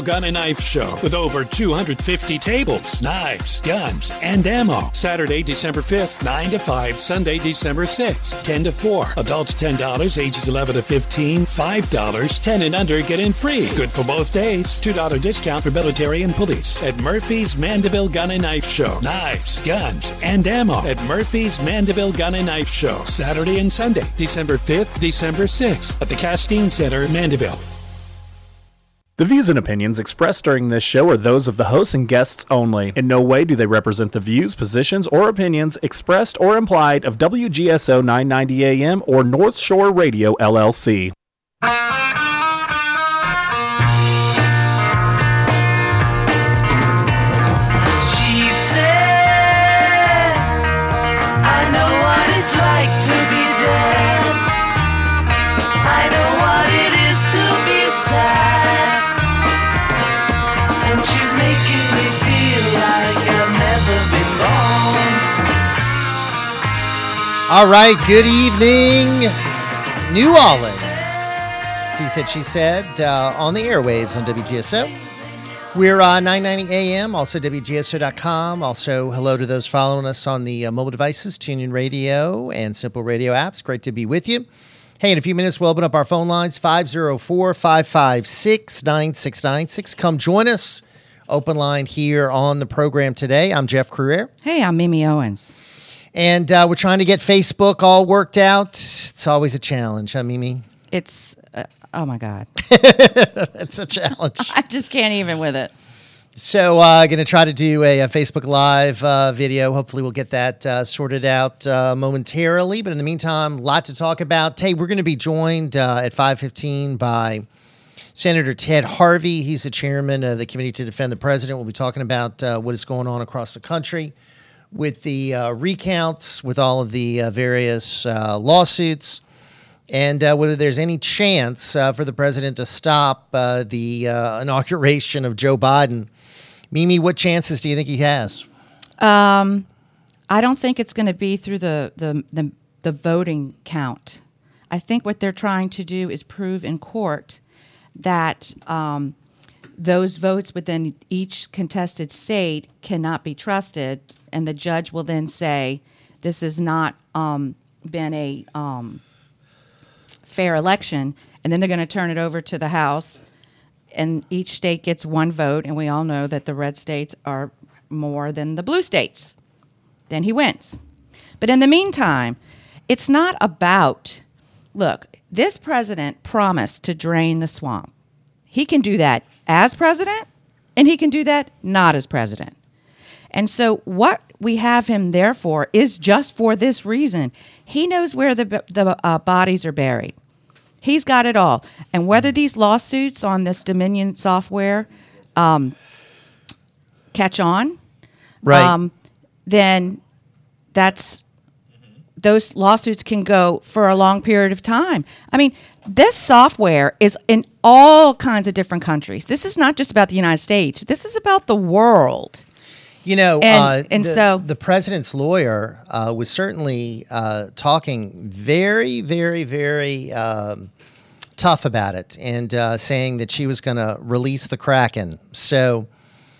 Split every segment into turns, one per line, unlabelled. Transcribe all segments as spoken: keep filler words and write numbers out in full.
Gun and Knife Show with over two hundred fifty tables, knives, guns, and ammo. Saturday, December fifth, nine to five. Sunday, December sixth, ten to four. Adults ten dollars, ages eleven to fifteen, five dollars. ten and under get in free. Good for both days. two dollars discount for military and police at Murphy's Mandeville Gun and Knife Show. Knives, guns, and ammo at Murphy's Mandeville Gun and Knife Show. Saturday and Sunday, December fifth, December sixth at the Castine Center, Mandeville.
The views and opinions expressed during this show are those of the hosts and guests only. In no way do they represent the views, positions, or opinions expressed or implied of W G S O nine ninety A M or North Shore Radio, L L C.
All right, good evening, New Orleans. As he said, she said, uh, on the airwaves on W G S O. We're uh, nine ninety A M, also W G S O dot com. Also, hello to those following us on the uh, mobile devices, TuneIn Radio and Simple Radio apps. Great to be with you. Hey, in a few minutes, we'll open up our phone lines, five oh four, five five six, nine six nine six. Come join us. Open line here on the program today. I'm Jeff Crouere.
Hey, I'm Mimi Owens.
And uh, we're trying to get Facebook all worked out. It's always a challenge, huh, Mimi?
It's, uh, oh, my God.
It's a challenge.
I just can't even with it.
So I'm uh, going to try to do a, a Facebook Live uh, video. Hopefully we'll get that uh, sorted out uh, momentarily. But in the meantime, a lot to talk about. Hey, we're going to be joined uh, at five fifteen by Senator Ted Harvey. He's the chairman of the Committee to Defend the President. We'll be talking about uh, what is going on across the country with the uh, recounts, with all of the uh, various uh, lawsuits, and uh, whether there's any chance uh, for the president to stop uh, the uh, inauguration of Joe Biden. Mimi, what chances do you think he has?
Um, I don't think it's going to be through the, the, the, the voting count. I think what they're trying to do is prove in court that um, those votes within each contested state cannot be trusted, and the judge will then say, this has not um, been a um, fair election, and then they're going to turn it over to the House, and each state gets one vote, and we all know that the red states are more than the blue states. Then he wins. But in the meantime, it's not about, look, this president promised to drain the swamp. He can do that as president, and he can do that not as president. And so what we have him there for is just for this reason. He knows where the the uh, bodies are buried. He's got it all. And whether these lawsuits on this Dominion software um, catch on,
right.
um, then that's those lawsuits can go for a long period of time. I mean, this software is in all kinds of different countries. This is not just about the United States. This is about the world.
You know,
and,
uh,
and
the,
so
the president's lawyer uh, was certainly uh, talking very, very, very um, tough about it, and uh, saying that she was going to release the Kraken. So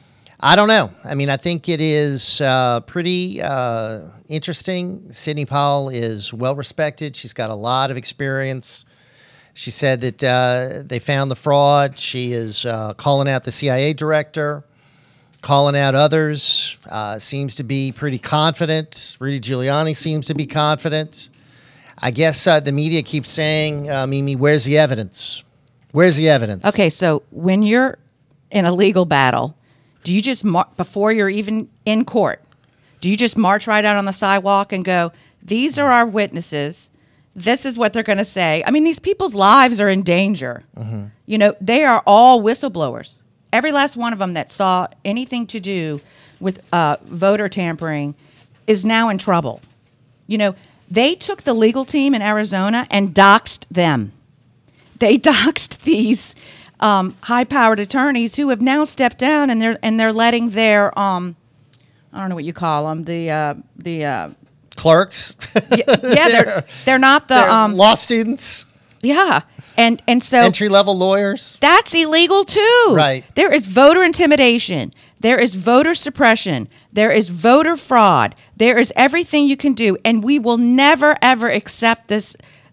I don't know. I mean, I think it is uh, pretty uh, interesting. Sidney Powell is well respected. She's got a lot of experience. She said that uh, they found the fraud. She is uh, calling out the C I A director, calling out others, uh, seems to be pretty confident. Rudy Giuliani seems to be confident. I guess uh, the media keeps saying, uh, Mimi, where's the evidence? Where's the evidence?
Okay, so when you're in a legal battle, do you just, mar- before you're even in court, do you just march right out on the sidewalk and go, these are our witnesses, this is what they're going to say? I mean, these people's lives are in danger. Mm-hmm. You know, they are all whistleblowers. Every last one of them that saw anything to do with uh, voter tampering is now in trouble. You know, they took the legal team in Arizona and doxed them. They doxed these um, high-powered attorneys who have now stepped down, and they're and they're letting their um, I don't know what you call them, the uh, the uh,
clerks.
yeah, yeah, they're they're not the
they're
um,
law students.
Yeah. And and so
entry level lawyers.
That's illegal too.
Right.
There is voter intimidation. There is voter suppression. There is voter fraud. There is everything you can do, and we will never ever accept this.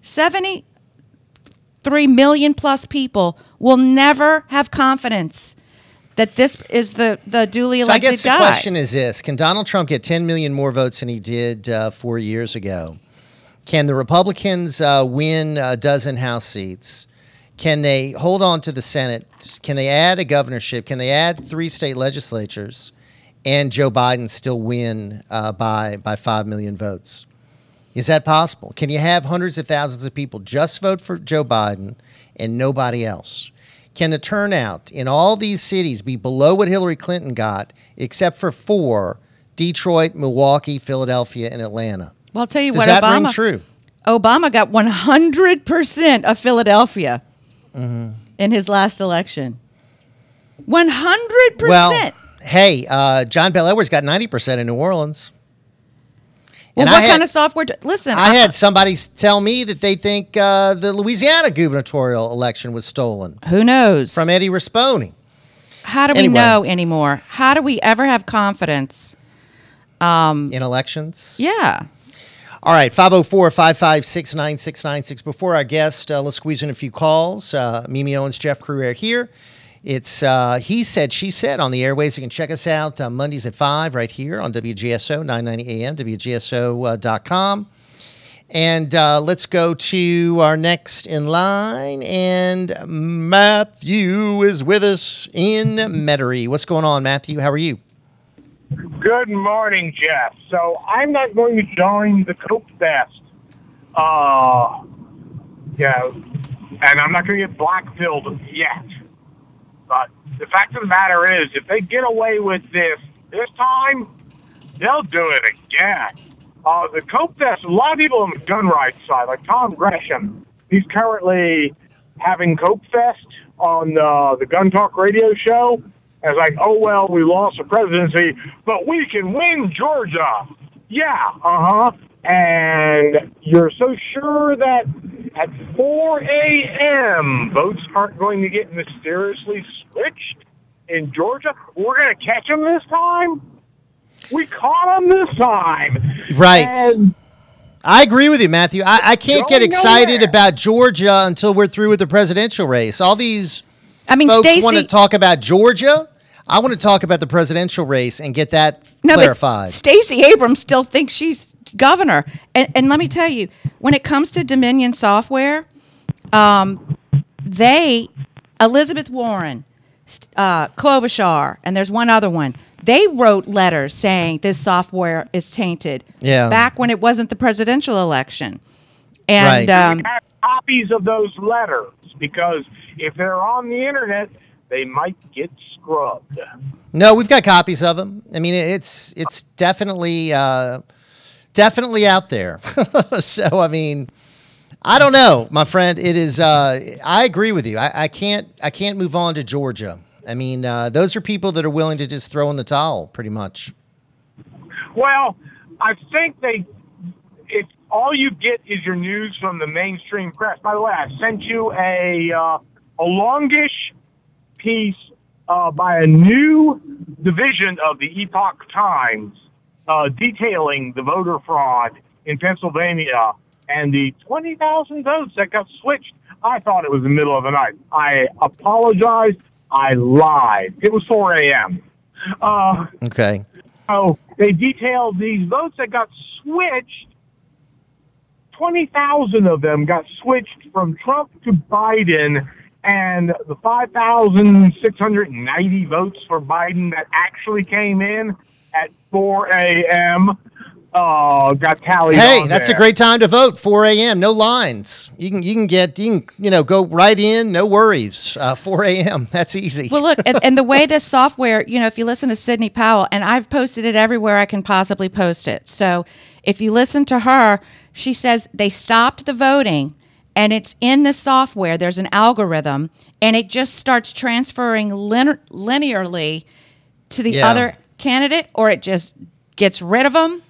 seventy-three million plus people will never have confidence that this is the the duly elected guy.
So I guess the
guy.
question is this: can Donald Trump get ten million more votes than he did uh, four years ago? Can the Republicans uh, win a dozen House seats? Can they hold on to the Senate? Can they add a governorship? Can they add three state legislatures? And Joe Biden still win uh, by by five million votes? Is that possible? Can you have hundreds of thousands of people just vote for Joe Biden and nobody else? Can the turnout in all these cities be below what Hillary Clinton got, except for four: Detroit, Milwaukee, Philadelphia, and Atlanta?
Well, I'll tell you
Does
what,
that
Obama,
ring true?
Obama got one hundred percent of Philadelphia
Mm-hmm.
in his last election. one hundred percent.
Well, hey, uh, John Bel Edwards got ninety percent in New Orleans.
Well,
And
what
I had,
kind of software? Do, listen,
I had somebody s- tell me that they think uh, the Louisiana gubernatorial election was stolen
who knows?
from Eddie Rispone.
How do we
Anyway.
know anymore? How do we ever have confidence?
In elections?
Yeah.
All right, five oh four, five five six, nine six nine six. Before our guest, uh, let's squeeze in a few calls. Uh, Mimi Owens, Jeff Crouere here. It's uh, He Said, She Said on the airwaves. You can check us out uh, Mondays at five right here on W G S O, nine ninety A M, W G S O dot com. And uh, let's go to our next in line. And Matthew is with us in Metairie. What's going on, Matthew? How are you?
Good morning, Jeff. So I'm not going to join the Coke Fest. Uh, yeah, and I'm not going to get black-pilled yet. But the fact of the matter is, if they get away with this this time, they'll do it again. Uh, the Coke Fest, a lot of people on the gun rights side, like Tom Gresham, he's currently having Coke Fest on uh, the Gun Talk radio show. As like, oh, well, we lost the presidency, but we can win Georgia. Yeah, uh-huh. And you're so sure that at four a.m. votes aren't going to get mysteriously switched in Georgia? We're going to catch them this time? We caught them this time.
Right.
And
I agree with you, Matthew. I, I can't get
Going
excited
nowhere.
about Georgia until we're through with the presidential race. All these
I mean,
folks want to
Stacey.
talk about Georgia. I want to talk about the presidential race and get that
No,
clarified.
but Stacey Abrams still thinks she's governor. And, and let me tell you, when it comes to Dominion software, um, they, Elizabeth Warren, uh, Klobuchar, and there's one other one, they wrote letters saying this software is tainted
Yeah.
back when it wasn't the presidential election. And
Right.
um,
have copies of those letters, because if they're on the internet, they might get scrubbed.
No, we've got copies of them. I mean, it's it's definitely uh, definitely out there. So, I mean, I don't know, my friend. It is. Uh, I agree with you. I, I can't. I can't move on to Georgia. I mean, uh, those are people that are willing to just throw in the towel, pretty much.
Well, I think they, if all you get is your news from the mainstream press. By the way, I sent you a uh, a longish piece uh, by a new division of the Epoch Times uh, detailing the voter fraud in Pennsylvania and the twenty thousand votes that got switched. I thought it was the middle of the night. I apologize. I lied. It was four a.m. Uh,
Okay.
so they detailed these votes that got switched. twenty thousand of them got switched from Trump to Biden, and the five thousand six hundred ninety votes for Biden that actually came in at four a.m. Uh, got tallied.
Hey,
on
that's
there.
a great time to vote. four a.m. No lines. You can you can get you can you know go right in. No worries. Uh, four a.m. That's easy.
well, look, and, and the way this software, you know, if you listen to Sidney Powell, and I've posted it everywhere I can possibly post it. So if you listen to her, she says they stopped the voting, and it's in the software. There's an algorithm, and it just starts transferring lin- linearly to the
Yeah.
other candidate, or it just gets rid of them.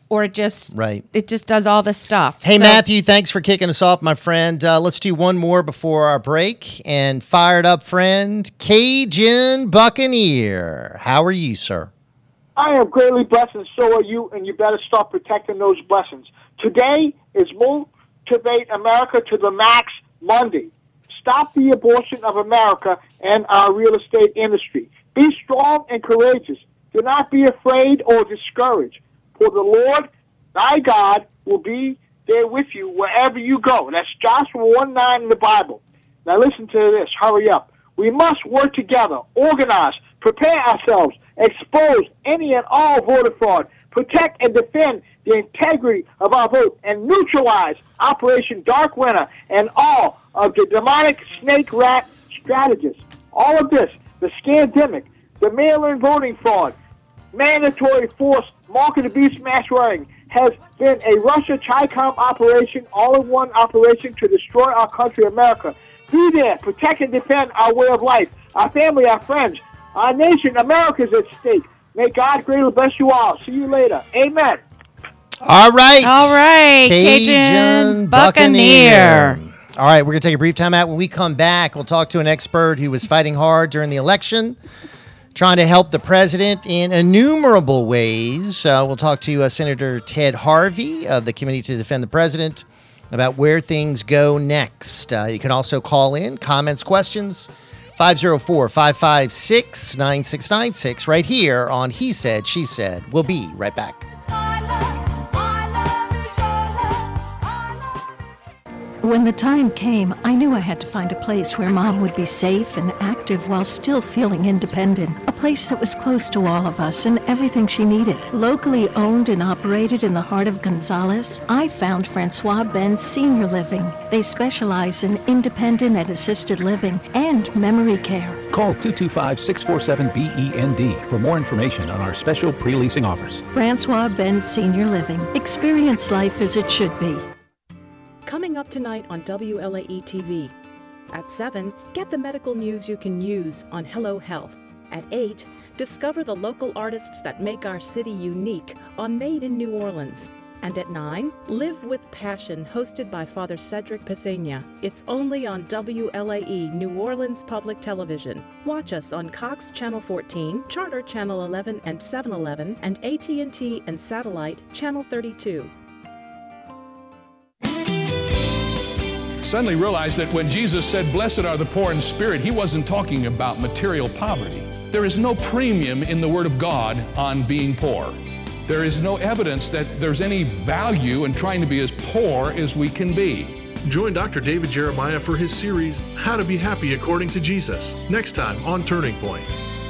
or it just
right.
it just does all the stuff.
Hey,
so,
Matthew, thanks for kicking us off, my friend. Uh, let's do one more before our break. And fired up friend, Cajun Buccaneer. How are you, sir?
I am greatly blessed, and so are you, and you better start protecting those blessings. Today is Motivate America to the Max Monday. Stop the abortion of America and our real estate industry. Be strong and courageous. Do not be afraid or discouraged. For the Lord, thy God, will be there with you wherever you go. That's Joshua one nine in the Bible. Now listen to this. Hurry up. We must work together, organize, prepare ourselves, expose any and all voter fraud, protect and defend the integrity of our vote, and neutralize Operation Dark Winter and all of the demonic snake rat strategists. All of this, the scandemic, the mail-in voting fraud, mandatory forced market abuse mass wearing, has been a Russia-Chicom operation, all-in-one operation to destroy our country, America. Be there, protect and defend our way of life, our family, our friends, our nation. America is at stake. May God greatly bless you all. See you later. Amen.
All right.
All right.
Cajun,
Cajun
Buccaneer.
Buccaneer.
All right, we're going to take a brief time out. When we come back, we'll talk to an expert who was fighting hard during the election, trying to help the president in innumerable ways. Uh, we'll talk to uh, Senator Ted Harvey of the Committee to Defend the President about where things go next. Uh, you can also call in, comments, questions, five oh four, five five six, nine six nine six, right here on He Said, She Said. We'll be right back.
When the time came, I knew I had to find a place where Mom would be safe and active while still feeling independent. A place that was close to all of us and everything she needed. Locally owned and operated in the heart of Gonzales, I found Francois Benz Senior Living. They specialize in independent and assisted living and memory care.
Call two two five, six four seven, B E N D for more information on our special pre-leasing offers.
Francois Benz Senior Living. Experience life as it should be.
Coming up tonight on W L A E T V. At seven, get the medical news you can use on Hello Health. At eight, discover the local artists that make our city unique on Made in New Orleans. And at nine, Live with Passion, hosted by Father Cedric Pesena. It's only on W L A E New Orleans Public Television. Watch us on Cox Channel fourteen, Charter Channel eleven and seven eleven, and A T and T and Satellite Channel thirty-two.
Suddenly realized that when Jesus said, "Blessed are the poor in spirit," he wasn't talking about material poverty. There is no premium in the Word of God on being poor. There is no evidence that there's any value in trying to be as poor as we can be.
Join Doctor David Jeremiah for his series, How to Be Happy According to Jesus, next time on Turning Point.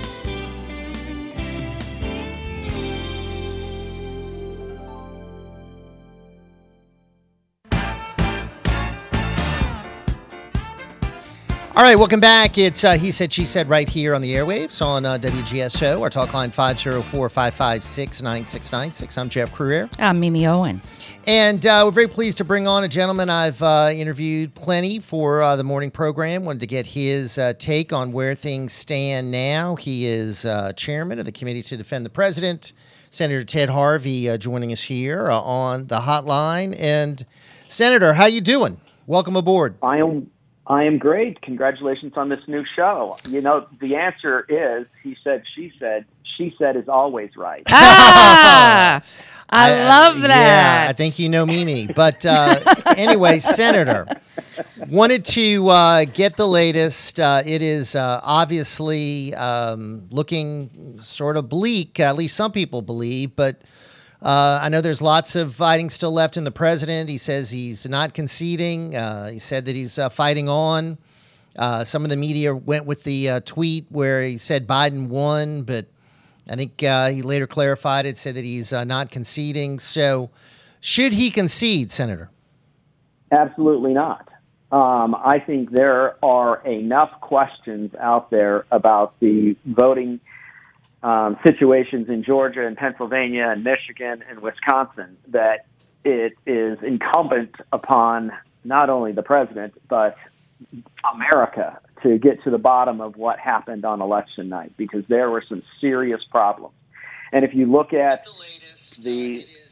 All right, welcome back. It's uh, He Said, She Said right here on the airwaves on uh, W G S O. Our talk line five oh four, five five six, nine six nine six. I'm Jeff Crouere.
I'm Mimi Owens.
And uh, we're very pleased to bring on a gentleman I've uh, interviewed plenty for uh, the morning program. Wanted to get his uh, take on where things stand now. He is uh, chairman of the Committee to Defend the President. Senator Ted Harvey uh, joining us here uh, on the hotline. And Senator, how you doing? Welcome aboard.
I am I am great. Congratulations on this new show. You know, the answer is, he said, she said, she said is always right.
Ah, I, I love that.
Yeah, I think you know Mimi. But uh, anyway, Senator, wanted to uh, get the latest. Uh, it is uh, obviously um, looking sort of bleak, at least some people believe, but Uh, I know there's lots of fighting still left in the president. He says he's not conceding. Uh, he said that he's uh, fighting on. Uh, some of the media went with the uh, tweet where he said Biden won, but I think uh, he later clarified it, said that he's uh, not conceding. So should he concede, Senator?
Absolutely not. Um, I think there are enough questions out there about the voting Um, situations in Georgia and Pennsylvania and Michigan and Wisconsin that it is incumbent upon not only the president but America to get to the bottom of what happened on election night, because there were some serious problems. And if you look at the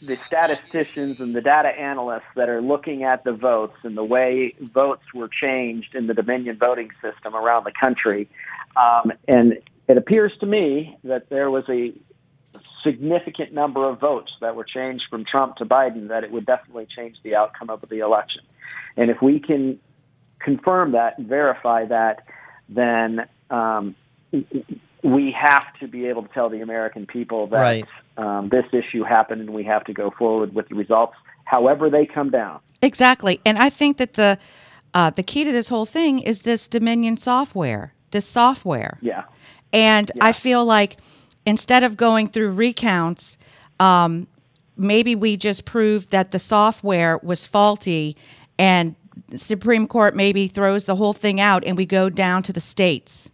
the statisticians and the data analysts that are looking at the votes and the way votes were changed in the Dominion voting system around the country. Um, and it appears to me that there was a significant number of votes that were changed from Trump to Biden, that it would definitely change the outcome of the election. And if we can confirm that and verify that, then um, we have to be able to tell the American people that
Right.
um, this issue happened and we have to go forward with the results, however they come down.
Exactly. And I think that the uh, the key to this whole thing is this Dominion software, this software.
Yeah.
And I feel like instead of going through recounts, um, maybe we just proved that the software was faulty, and the Supreme Court maybe throws the whole thing out and we go down to the states.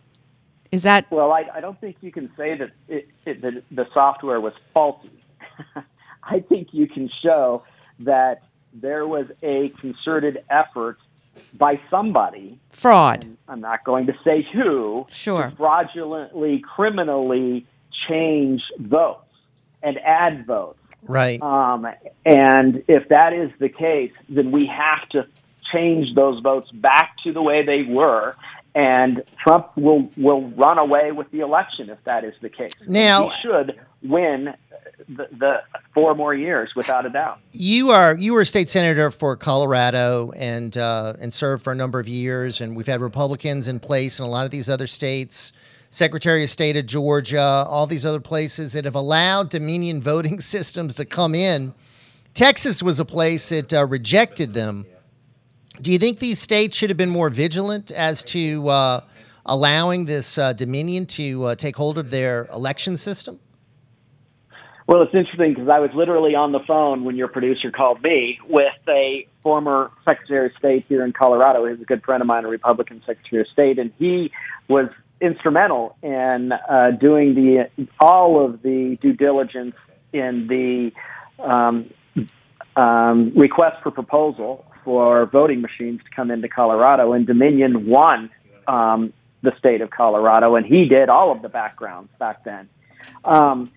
Is that...
Well, I, I don't think you can say that it, it, the, the software was faulty. I think you can show that there was a concerted effort by somebody.
Fraud.
And I'm not going to say who.
Sure.
To fraudulently, criminally change votes and add votes.
Right.
Um, and if that is the case, then we have to change those votes back to the way they were. And Trump will, will run away with the election if that is the case.
Now,
he should win the, the four more years without a doubt.
You are you were a state senator for Colorado and uh, and served for a number of years, and we've had Republicans in place in a lot of these other states. Secretary of State of Georgia, all these other places that have allowed Dominion voting systems to come in. Texas was a place that uh, rejected them. Do you think these states should have been more vigilant as to uh, allowing this uh, Dominion to uh, take hold of their election system?
Well, it's interesting because I was literally on the phone when your producer called me with a former Secretary of State here in Colorado. He's a good friend of mine, a Republican Secretary of State, and he was instrumental in uh, doing the all of the due diligence in the um, um, request for proposal for voting machines to come into Colorado, and Dominion won um, the state of Colorado, and he did all of the backgrounds back then. Um,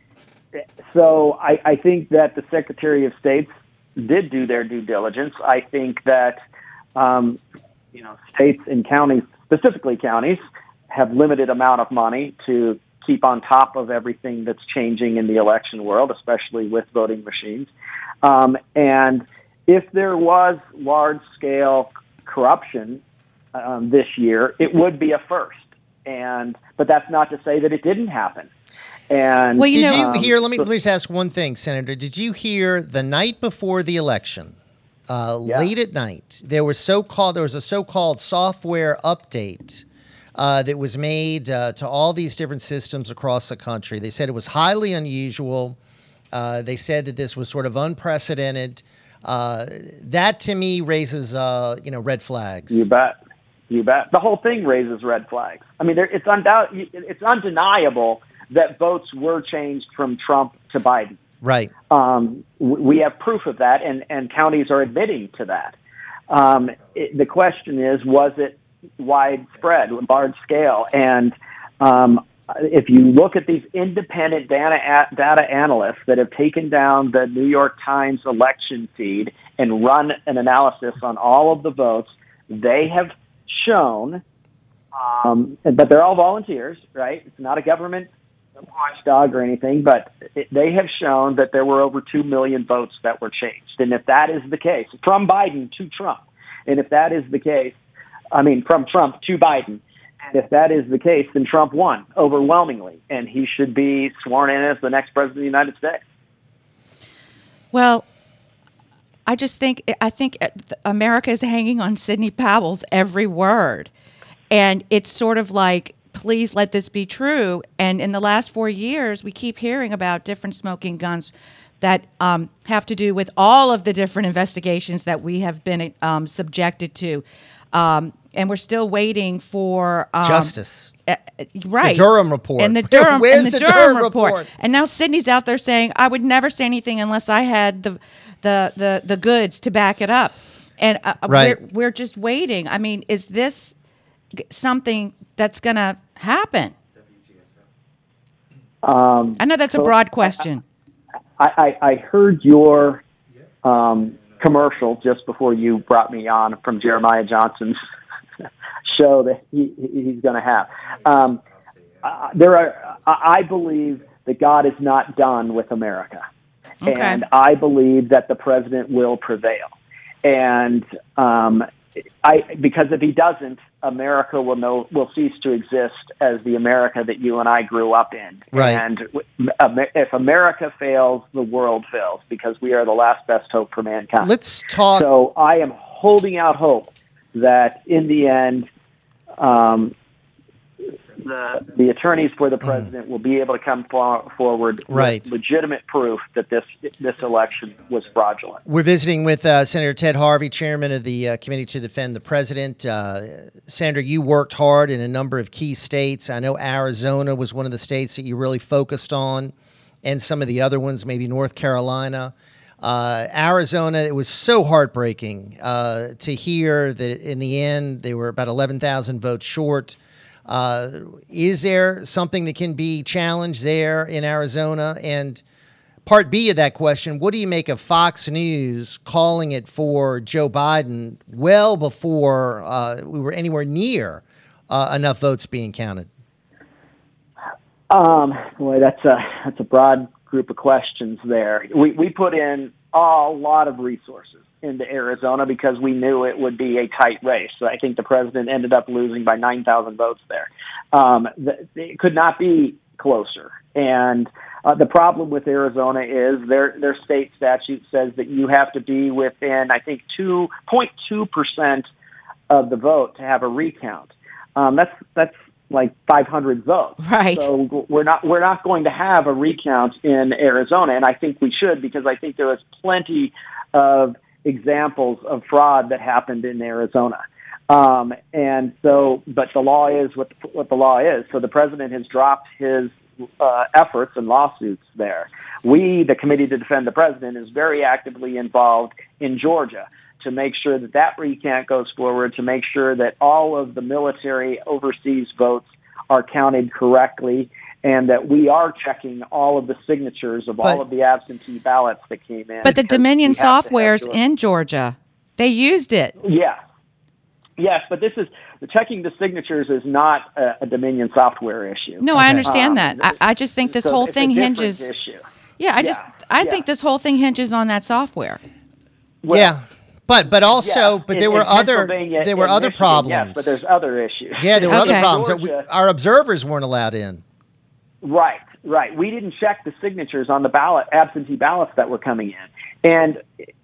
so I, I think that the Secretary of States did do their due diligence. I think that um, you know states and counties, specifically counties, have limited amount of money to keep on top of everything that's changing in the election world, especially with voting machines. Um, and if there was large-scale corruption um, this year, it would be a first. And but that's not to say that it didn't happen. And
well, you
did
know,
you
um, hear? Let me let me just ask one thing, Senator. Did you hear the night before the election, uh,
yeah.
late at night, there was so-called there was a so-called software update uh, that was made uh, to all these different systems across the country. They said it was highly unusual. Uh, they said that this was sort of unprecedented. Uh, that to me raises, uh, you know, red flags.
You bet. You bet. The whole thing raises red flags. I mean, there, it's undoubt, it's undeniable that votes were changed from Trump to Biden.
Right.
Um, we have proof of that, and, and counties are admitting to that. Um, it, the question is, was it widespread, large scale? And um, if you look at these independent data data analysts that have taken down the New York Times election feed and run an analysis on all of the votes, they have shown, um, but they're all volunteers, right? It's not a government watchdog or anything, but it, they have shown that there were over two million votes that were changed. And if that is the case, from Biden to Trump, and if that is the case, I mean, from Trump to Biden, and if that is the case, then Trump won overwhelmingly, and he should be sworn in as the next president of the United States.
Well, I just think I think America is hanging on Sidney Powell's every word, and it's sort of like, please let this be true. And in the last four years, we keep hearing about different smoking guns that um, have to do with all of the different investigations that we have been um, subjected to. Um, and we're still waiting for um,
justice.
Uh, right.
The Durham report.
And the Durham,
Where's
and the
the
Durham,
Durham
report.
report?
And now Sidney's out there saying, I would never say anything unless I had the the the, the goods to back it up. And uh,
right.
we're, we're just waiting. I mean, is this something that's going to happen?
Um,
I know that's
so
a broad question.
I, I, I heard your um, commercial just before you brought me on from Jeremiah Johnson's show that he, he's going to have. Um, uh, there are, I believe that God is not done with America.
Okay.
And I believe that the president will prevail. And um, I, because if he doesn't, America will know will cease to exist as the America that you and I grew up in.
Right.
And if America fails, the world fails, because we are the last best hope for mankind.
Let's talk.
So I am holding out hope that in the end, um, the the attorneys for the president mm. will be able to come for, forward
right.
with legitimate proof that this this election was fraudulent.
We're visiting with uh, Senator Ted Harvey, chairman of the uh, Committee to Defend the President. Uh, Senator, you worked hard in a number of key states. I know Arizona was one of the states that you really focused on, and some of the other ones, maybe North Carolina. Uh, Arizona, it was so heartbreaking uh, to hear that in the end they were about eleven thousand votes short. Uh, is there something that can be challenged there in Arizona? And part B of that question, what do you make of Fox News calling it for Joe Biden well before uh, we were anywhere near uh, enough votes being counted?
Um, boy, that's a that's a broad group of questions there. We we put in a lot of resources into Arizona because we knew it would be a tight race. So I think the president ended up losing by nine thousand votes there. Um, the, it could not be closer. And uh, the problem with Arizona is their their state statute says that you have to be within, I think, two point two percent of the vote to have a recount. Um, that's that's like five hundred votes.
Right.
So we're not we're not going to have a recount in Arizona, and I think we should, because I think there is plenty of examples of fraud that happened in Arizona. Um, and so, but the law is what the, what the law is. So the president has dropped his uh, efforts and lawsuits there. We, the Committee to Defend the President, is very actively involved in Georgia to make sure that that recount goes forward, to make sure that all of the military overseas votes are counted correctly, and that we are checking all of the signatures of
but,
all of the absentee ballots that came in.
But the Dominion software's in Georgia. They used it.
Yeah. Yes, but this is the checking the signatures is not a, a Dominion software issue.
No,
okay.
I understand
um,
that. I, I just think this
so
whole
it's
thing
a different
hinges.
Issue.
Yeah, I just
yeah.
I
yeah.
think this whole thing hinges on that software.
Well,
yeah. But but also,
yeah,
but
in,
there were
in
other there were other
Michigan,
problems.
Yes, but there's other issues.
Yeah, there were
okay.
other problems. That we,
Georgia,
our observers weren't allowed in.
Right, right. We didn't check the signatures on the ballot, absentee ballots that were coming in, and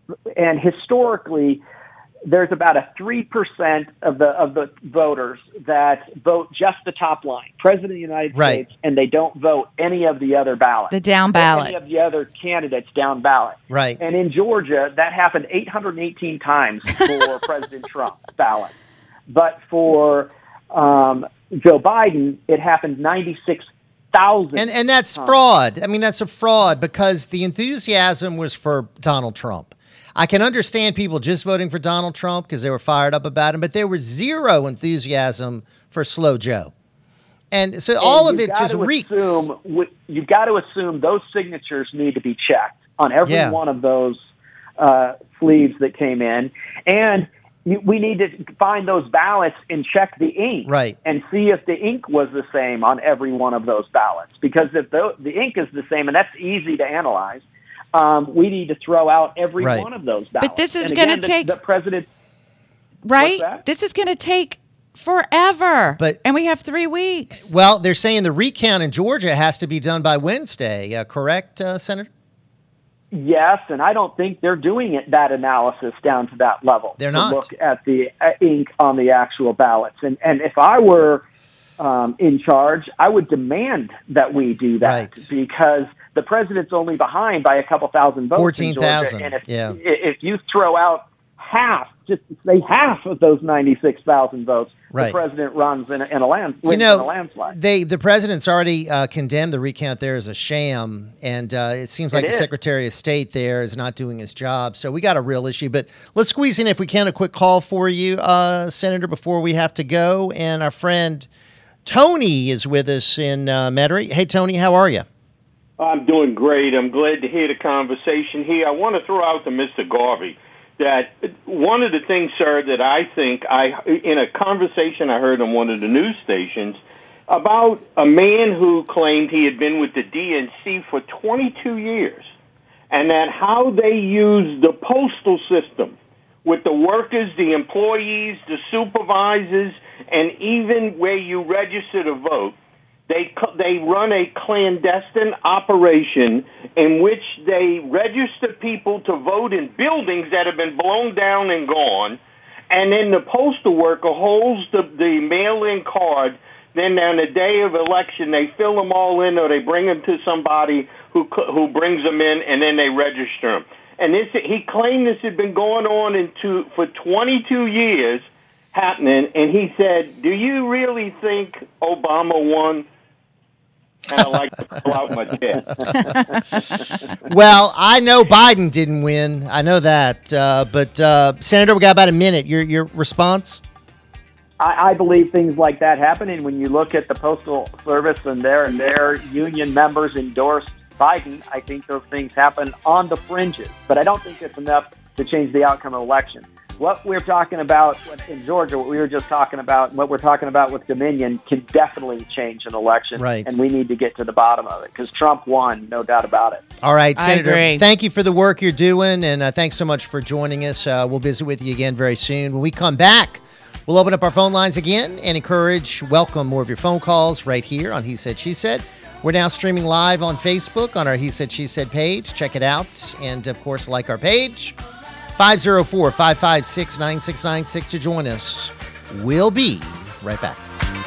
and historically, there's about a three percent of the of the voters that vote just the top line, President of the United
right.
States, and they don't vote any of the other ballots.
The down ballot.
Any of the other candidates down ballot.
Right.
And in Georgia, that happened eight hundred eighteen times for President Trump ballot. But for um, Joe Biden, it happened ninety-six thousand.
And and that's
times.
fraud. I mean, that's a fraud because the enthusiasm was for Donald Trump. I can understand people just voting for Donald Trump because they were fired up about him, but there was zero enthusiasm for Slow Joe. And so
and
all of it just reeks.
Assume, you've got to assume those signatures need to be checked on every
yeah.
one of those uh, sleeves that came in. And you, we need to find those ballots and check the ink
right.
and see if the ink was the same on every one of those ballots. Because if the, the ink is the same, and that's easy to analyze, Um, we need to throw out every
right.
one of those ballots.
But this is
And
going to
again, the,
take
the president,
right. This is going to take forever.
But
and we have three weeks.
Well, they're saying the recount in Georgia has to be done by Wednesday. Uh, correct, uh, Senator?
Yes, and I don't think they're doing it that analysis down to that level.
They're
to
not.
Look at the uh, ink on the actual ballots, and and if I were um, in charge, I would demand that we do that
right.
because the president's only behind by a couple thousand votes.
Fourteen thousand.
And if,
yeah.
if you throw out half, just say half of those ninety-six thousand votes,
right.
the president runs in a, in a, land,
you
wins
know,
in a landslide.
They, the president's already uh, condemned the recount there as a sham, and uh, it seems like
it
the
is.
Secretary of State there is not doing his job. So we got a real issue. But let's squeeze in, if we can, a quick call for you, uh, Senator, before we have to go. And our friend Tony is with us in uh, Metairie. Hey, Tony, how are you?
I'm doing great. I'm glad to hear the conversation here. I want to throw out to Mister Garvey that one of the things, sir, that I think I, in a conversation I heard on one of the news stations about a man who claimed he had been with the D N C for twenty-two years, and that how they use the postal system with the workers, the employees, the supervisors, and even where you register to vote, they they run a clandestine operation in which they register people to vote in buildings that have been blown down and gone, and then the postal worker holds the, the mail-in card. Then on the day of election, they fill them all in, or they bring them to somebody who who brings them in, and then they register them. And this, he claimed this had been going on into, for twenty-two years, happening. And he said, "Do you really think Obama won?" And I like to pull out my chest.
Well, I know Biden didn't win. I know that. Uh, but uh, Senator, we got about a minute. Your your response?
I, I believe things like that happen, and when you look at the Postal Service and their and their union members endorsed Biden, I think those things happen on the fringes. But I don't think it's enough to change the outcome of the election. What we're talking about in Georgia, what we were just talking about, and what we're talking about with Dominion can definitely change an election.
Right.
And we need to get to the bottom of it because Trump won, no doubt about it.
All right,
I
Senator,
agree.
thank you for the work you're doing, and uh, thanks so much for joining us. Uh, we'll visit with you again very soon. When we come back, we'll open up our phone lines again and encourage, welcome more of your phone calls right here on He Said, She Said. We're now streaming live on Facebook on our He Said, She Said page. Check it out. And, of course, like our page. five oh four, five five six, nine six nine six to join us. We'll be right back.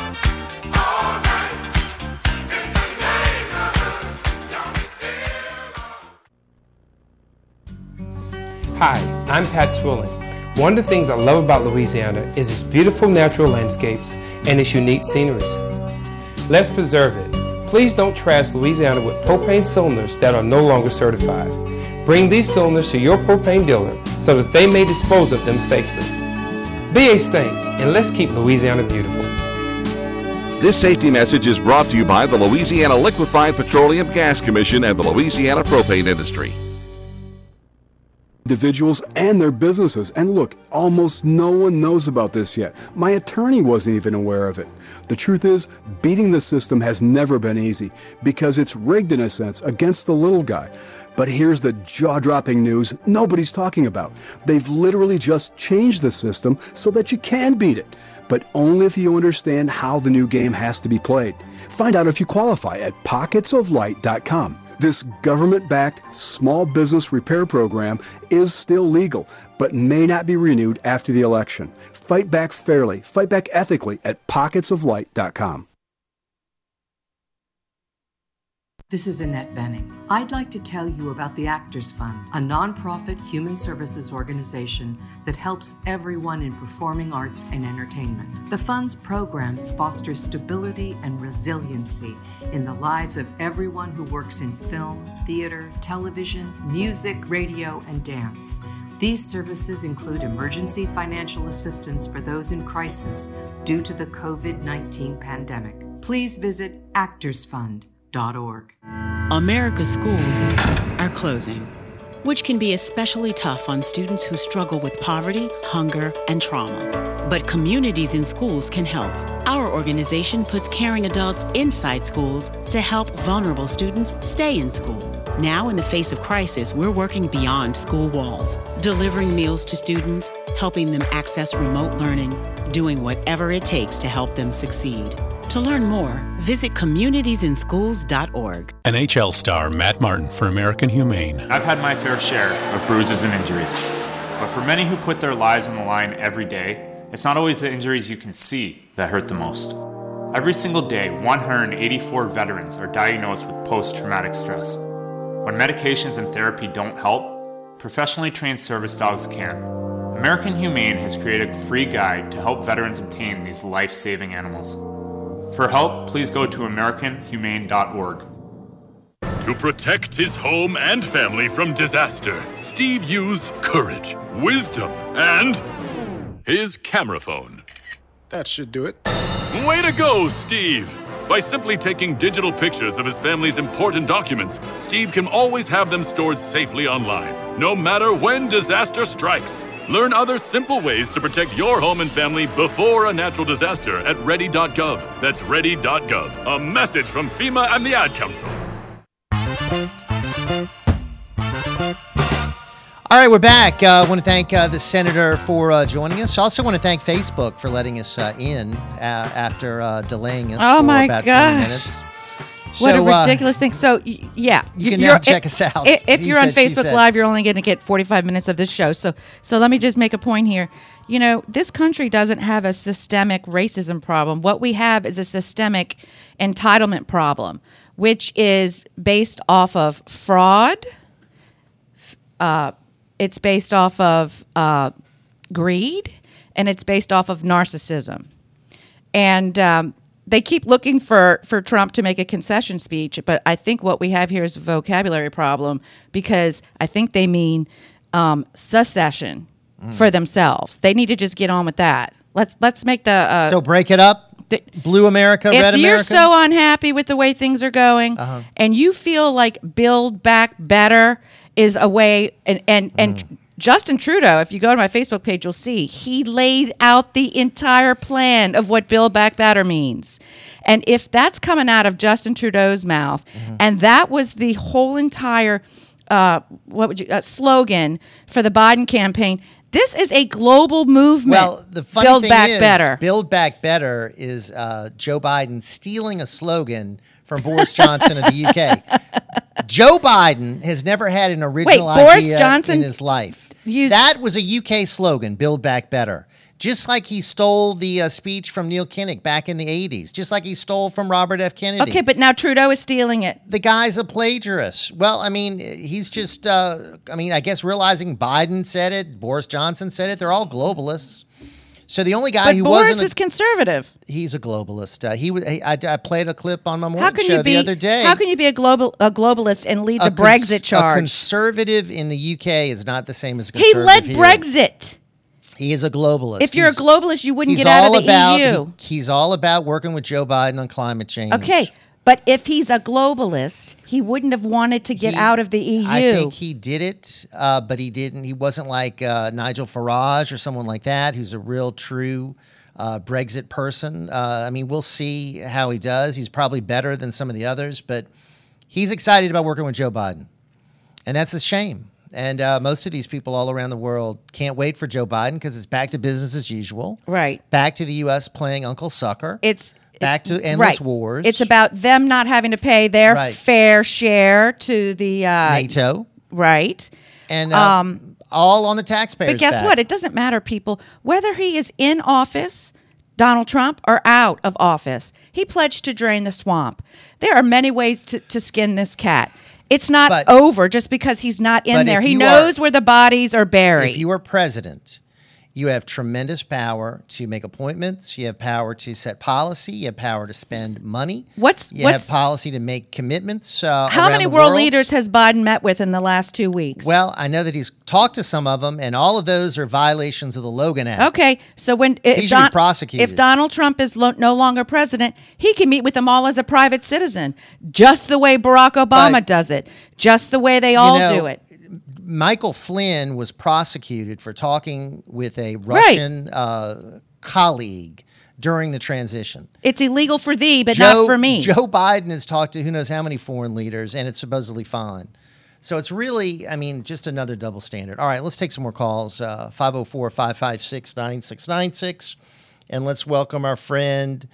Hi, I'm Pat Swilling. One of the things I love about Louisiana is its beautiful natural landscapes and its unique sceneries. Let's preserve it. Please don't trash Louisiana with propane cylinders that are no longer certified. Bring these cylinders to your propane dealer so that they may dispose of them safely. Be a saint, and let's keep Louisiana beautiful.
This safety message is brought to you by the Louisiana Liquefied Petroleum Gas Commission and the Louisiana Propane Industry.
Individuals and their businesses. And look, almost no one knows about this yet. My attorney wasn't even aware of it. The truth is, beating the system has never been easy because it's rigged in a sense against the little guy. But here's the jaw-dropping news nobody's talking about. They've literally just changed the system so that you can beat it, but only if you understand how the new game has to be played. Find out if you qualify at pockets of light dot com. This government-backed small business repair program is still legal, but may not be renewed after the election. Fight back fairly, fight back ethically at pockets of light dot com.
This is Annette Benning. I'd like to tell you about the Actors Fund, a nonprofit human services organization that helps everyone in performing arts and entertainment. The fund's programs foster stability and resiliency in the lives of everyone who works in film, theater, television, music, radio, and dance. These services include emergency financial assistance for those in crisis due to the covid nineteen pandemic. Please visit actors fund dot org.
America's schools are closing, which can be especially tough on students who struggle with poverty, hunger, and trauma. But Communities in Schools can help. Our organization puts caring adults inside schools to help vulnerable students stay in school. Now, in the face of crisis, we're working beyond school walls, delivering meals to students, helping them access remote learning, doing whatever it takes to help them succeed. To learn more, visit communities in schools dot org.
N H L star Matt Martin for American Humane.
I've had my fair share of bruises and injuries. But for many who put their lives on the line every day, it's not always the injuries you can see that hurt the most. Every single day, one hundred eighty-four veterans are diagnosed with post-traumatic stress. When medications and therapy don't help, professionally trained service dogs can. American Humane has created a free guide to help veterans obtain these life-saving animals. For help, please go to american humane dot org.
To protect his home and family from disaster, Steve used courage, wisdom, and his camera phone.
That should do it.
Way to go, Steve! By simply taking digital pictures of his family's important documents, Steve can always have them stored safely online, no matter when disaster strikes. Learn other simple ways to protect your home and family before a natural disaster at ready dot gov. That's ready dot gov. A message from FEMA and the Ad Council.
All right, we're back. I uh, want to thank uh, the senator for uh, joining us. I also want to thank Facebook for letting us uh, in uh, after uh, delaying us
oh
for
my
about
gosh.
twenty minutes.
What
So,
a ridiculous uh, thing. So, y- yeah.
You can now check us out.
If, if
He
you're on
said, she
Facebook
said.
Live, you're only going to get forty-five minutes of this show. So, so let me just make a point here. You know, this country doesn't have a systemic racism problem. What we have is a systemic entitlement problem, which is based off of fraud. Uh, it's based off of uh, greed, and it's based off of narcissism. And um, they keep looking for, for Trump to make a concession speech, but I think what we have here is a vocabulary problem, because I think they mean um, secession mm. for themselves. They need to just get on with that. Let's let's make the uh,
So break it up. The, Blue America,
if
Red
you're
America.
so unhappy with the way things are going,
Uh-huh.
and you feel like Build Back Better is a way, and and,
Mm.
and Justin Trudeau, if you go to my Facebook page, you'll see he laid out the entire plan of what Build Back Better means. And if that's coming out of Justin Trudeau's mouth, mm-hmm. and that was the whole entire uh, what would you uh, slogan for the Biden campaign, this is a global movement.
Well, the funny
Build
thing
Back
is,
Better.
Build Back Better is uh, Joe Biden stealing a slogan from Boris Johnson of the U K. Joe Biden has never had an original
Wait, Boris
idea
Johnson
in his life.
used-
That was a U K slogan, Build Back Better. Just like he stole the uh, speech from Neil Kinnock back in the eighties. Just like he stole from Robert F. Kennedy.
Okay, but now Trudeau is stealing it.
The guy's a plagiarist. Well, I mean, he's just, uh, I mean, I guess realizing Biden said it, Boris Johnson said it, they're all globalists. So the only guy
But
who
Boris
wasn't a-
is conservative.
He's a globalist. Uh, he would. I, I played a clip on my
How
morning
can
show
you be
the other day.
How can you be a global a globalist and lead
A
the
cons-
Brexit
A
charge?
conservative in the U K is not the same as a
He
conservative
led
here.
Brexit.
He is a globalist.
If you're
He's-
a globalist, you wouldn't
he's
get out
all
of the
about,
E U.
he- he's all about working with Joe Biden on climate change.
Okay, but if he's a globalist, he wouldn't have wanted to get
He-
out of the E U.
I think he did it, uh, but he didn't. He wasn't like uh, Nigel Farage or someone like that, who's a real, true uh, Brexit person. Uh, I mean, we'll see how he does. He's probably better than some of the others, but he's excited about working with Joe Biden, and that's a shame. And uh, most of these people all around the world can't wait for Joe Biden because it's back to business as usual.
Right.
Back to the U S playing Uncle Sucker.
It's
back to endless
right.
wars.
It's about them not having to pay their
Right.
fair share to the uh,
NATO.
Right.
And uh,
Um,
all on the taxpayers'
But guess
back.
what? It doesn't matter, people. Whether he is in office, Donald Trump, or out of office, he pledged to drain the swamp. There are many ways to, to skin this cat. It's not
But-
over just because he's not in
but
there.
if
He
you
knows
are-
where the bodies are buried.
If you are president, you have tremendous power to make appointments. You have power to set policy. You have power to spend money.
What's-
you
what's-
have policy to make commitments. Uh,
How
around
many
the
world leaders has Biden met with in the last two weeks?
Well, I know that he's talked to some of them, and all of those are violations of the Logan Act.
Okay, so when if,
He should be prosecuted.
if Donald Trump is lo- no longer president, he can meet with them all as a private citizen, just the way Barack Obama
But-
does it, just the way they all
know,
do it.
Michael Flynn was prosecuted for talking with a Russian uh, colleague during the transition.
It's illegal for thee, but
Joe,
not for me.
Joe Biden has talked to who knows how many foreign leaders, and it's supposedly fine. So it's really, I mean, just another double standard. All right, let's take some more calls. Uh, five oh four, five five six, nine six nine six. And let's welcome our friend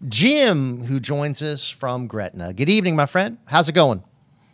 Jim, who joins us from Gretna. Good evening, my friend. How's it going?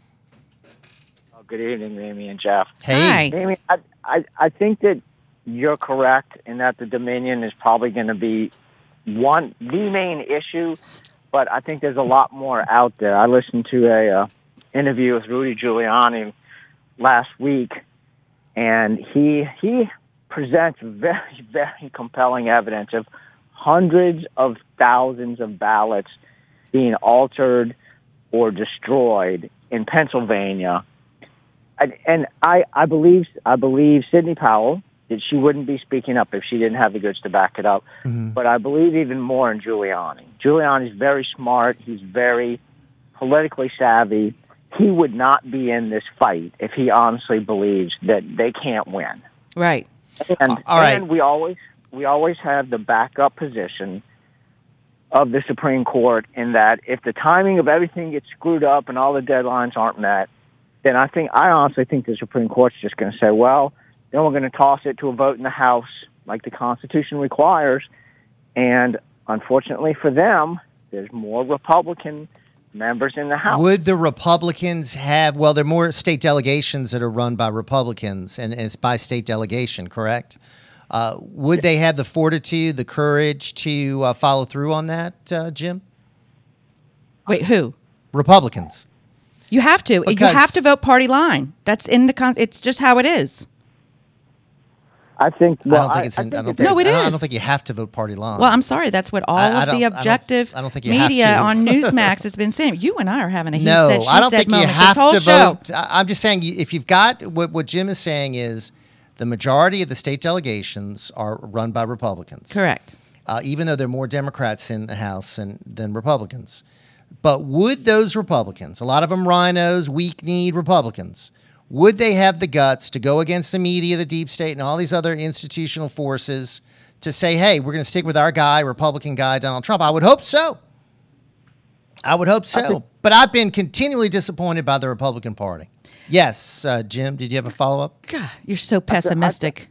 Oh, good evening, Amy and Jeff.
Hey.
Amy, I, I, I think that you're correct in that the Dominion is probably going to be one, the main issue, but I think there's a lot more out there. I listened to a uh, interview with Rudy Giuliani last week, and he he presents very, very compelling evidence of hundreds of thousands of ballots being altered or destroyed in Pennsylvania. And, and I, I believe I believe Sidney Powell that she wouldn't be speaking up if she didn't have the goods to back it up.
Mm-hmm.
But I believe even more in Giuliani. Giuliani's very smart. He's very politically savvy. He would not be in this fight if he honestly believes that they can't win.
Right.
And,
All right.
and we always we always have the backup position of the Supreme Court in that if the timing of everything gets screwed up and all the deadlines aren't met, then I think I honestly think the Supreme Court's just going to say, well, then we're going to toss it to a vote in the House like the Constitution requires. And unfortunately for them, there's more Republican members in the House.
Would the Republicans have, well, there are more state delegations that are run by Republicans, and, and it's by state delegation, correct? Uh, would they have the fortitude, the courage to uh, follow through on that, uh, Jim?
Wait, who?
Republicans.
You have to.
Because-
you have to vote party line. That's in the con- it's just how it is.
I think. Well,
I don't think it's. In, I,
think
don't
it's-
think,
No, it
I don't- I
is.
don't think you have to vote party line.
Well, I'm sorry. That's what all
I- I
of
don't-
the
I don't-
objective
I don't think you have
media
to.
on Newsmax has been saying. You and I are having a he
no,
said, she
I don't
said
think you
moment
have
this whole
to
show.
vote. I- I'm just saying, you- if you've got what what Jim is saying is the majority of the state delegations are run by Republicans.
Correct.
Uh, even though there are more Democrats in the House than, than Republicans. But would those Republicans, a lot of them rhinos, weak-kneed Republicans, would they have the guts to go against the media, the deep state, and all these other institutional forces to say, hey, we're going to stick with our guy, Republican guy, Donald Trump? I would hope so. I would hope so.
think-
but I've been continually disappointed by the Republican Party. Yes, uh, Jim, did you have a follow-up?
God, you're so pessimistic.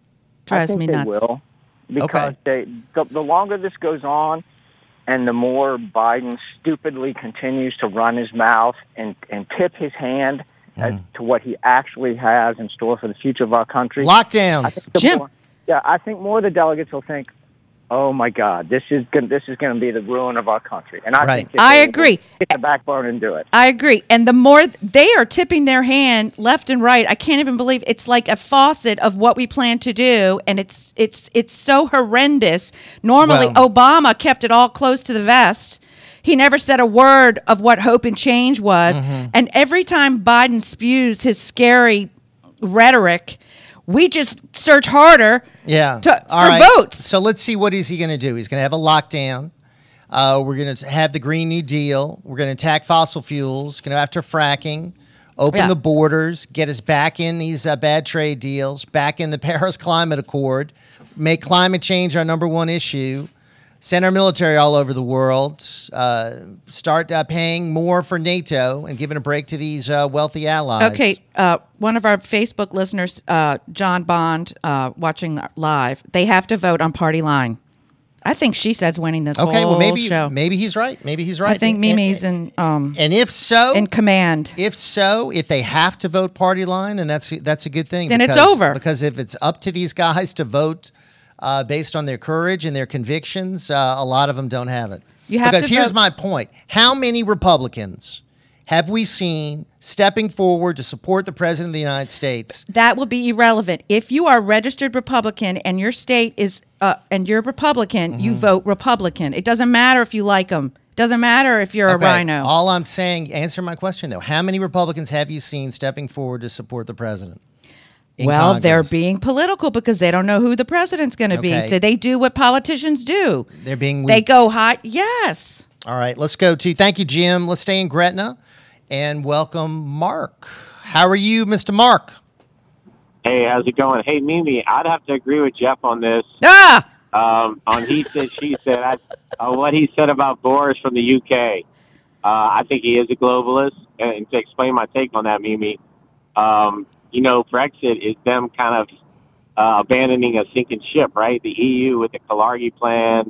I
Drives
think
me
they
nuts.
will, because
Okay.
they, the, the longer this goes on, and the more Biden stupidly continues to run his mouth and, and tip his hand as to what he actually has in store for the future of our country.
Lockdowns.
I think the
Jim.
More, yeah, I think more of the delegates will think, "Oh my God, this is gonna, this is going to be the ruin of our country." And I
Right.
think if
I
they
agree.
Get the backbone and do it.
I agree. And the more th- they are tipping their hand left and right, I can't even believe it's like a faucet of what we plan to do, and it's it's it's so horrendous. Normally,
Well-
Obama kept it all close to the vest. He never said a word of what hope and change was.
Mm-hmm.
And every time Biden spews his scary rhetoric, we just search harder
Yeah.
to,
All
for
right.
votes.
So let's see, what is he going to do? He's going to have a lockdown. Uh, we're going to have the Green New Deal. We're going to attack fossil fuels. Going to after fracking, open
Yeah.
the borders, get us back in these uh, bad trade deals, back in the Paris Climate Accord, make climate change our number one issue, send our military all over the world, uh, start uh, paying more for NATO and giving a break to these uh, wealthy allies.
Okay, uh, one of our Facebook listeners, uh, John Bond, uh, watching live, they have to vote on party line. I think she says winning this
Okay,
whole
well maybe
show.
maybe he's right. Maybe he's right.
I think
And-
Mimi's in um
And if so,
in command.
If so, if they have to vote party line, then that's that's a good thing.
Then it's
because-
over.
Because if it's up to these guys to vote uh, based on their courage and their convictions, uh, a lot of them don't have it.
You have
because
to
here's
vote-
my point: how many Republicans have we seen stepping forward to support the president of the United States?
That will be irrelevant. If you are a registered Republican and your state is uh, and you're Republican, you
Mm-hmm.
vote Republican. It doesn't matter if you like them. Doesn't matter if you're
Okay,
a rhino.
All I'm saying, answer my question though: how many Republicans have you seen stepping forward to support the president? in
Well, they're
Congress?
being political because they don't know who the president's going to be.
Okay.
So they do what politicians do.
They're being
They
weak.
go hot. Yes.
All right, let's go to, thank you, Jim. Let's stay in Gretna and welcome Mark. How are you, Mister Mark?
Hey, how's it going? Hey, Mimi, I'd have to agree with Jeff on this.
Ah!
Um, on he said, she said, I, uh, what he said about Boris from the U K. Uh, I think he is a globalist. And to explain my take on that, Mimi, um, you know, Brexit is them kind of uh, abandoning a sinking ship, right? The E U with the Kalargi plan,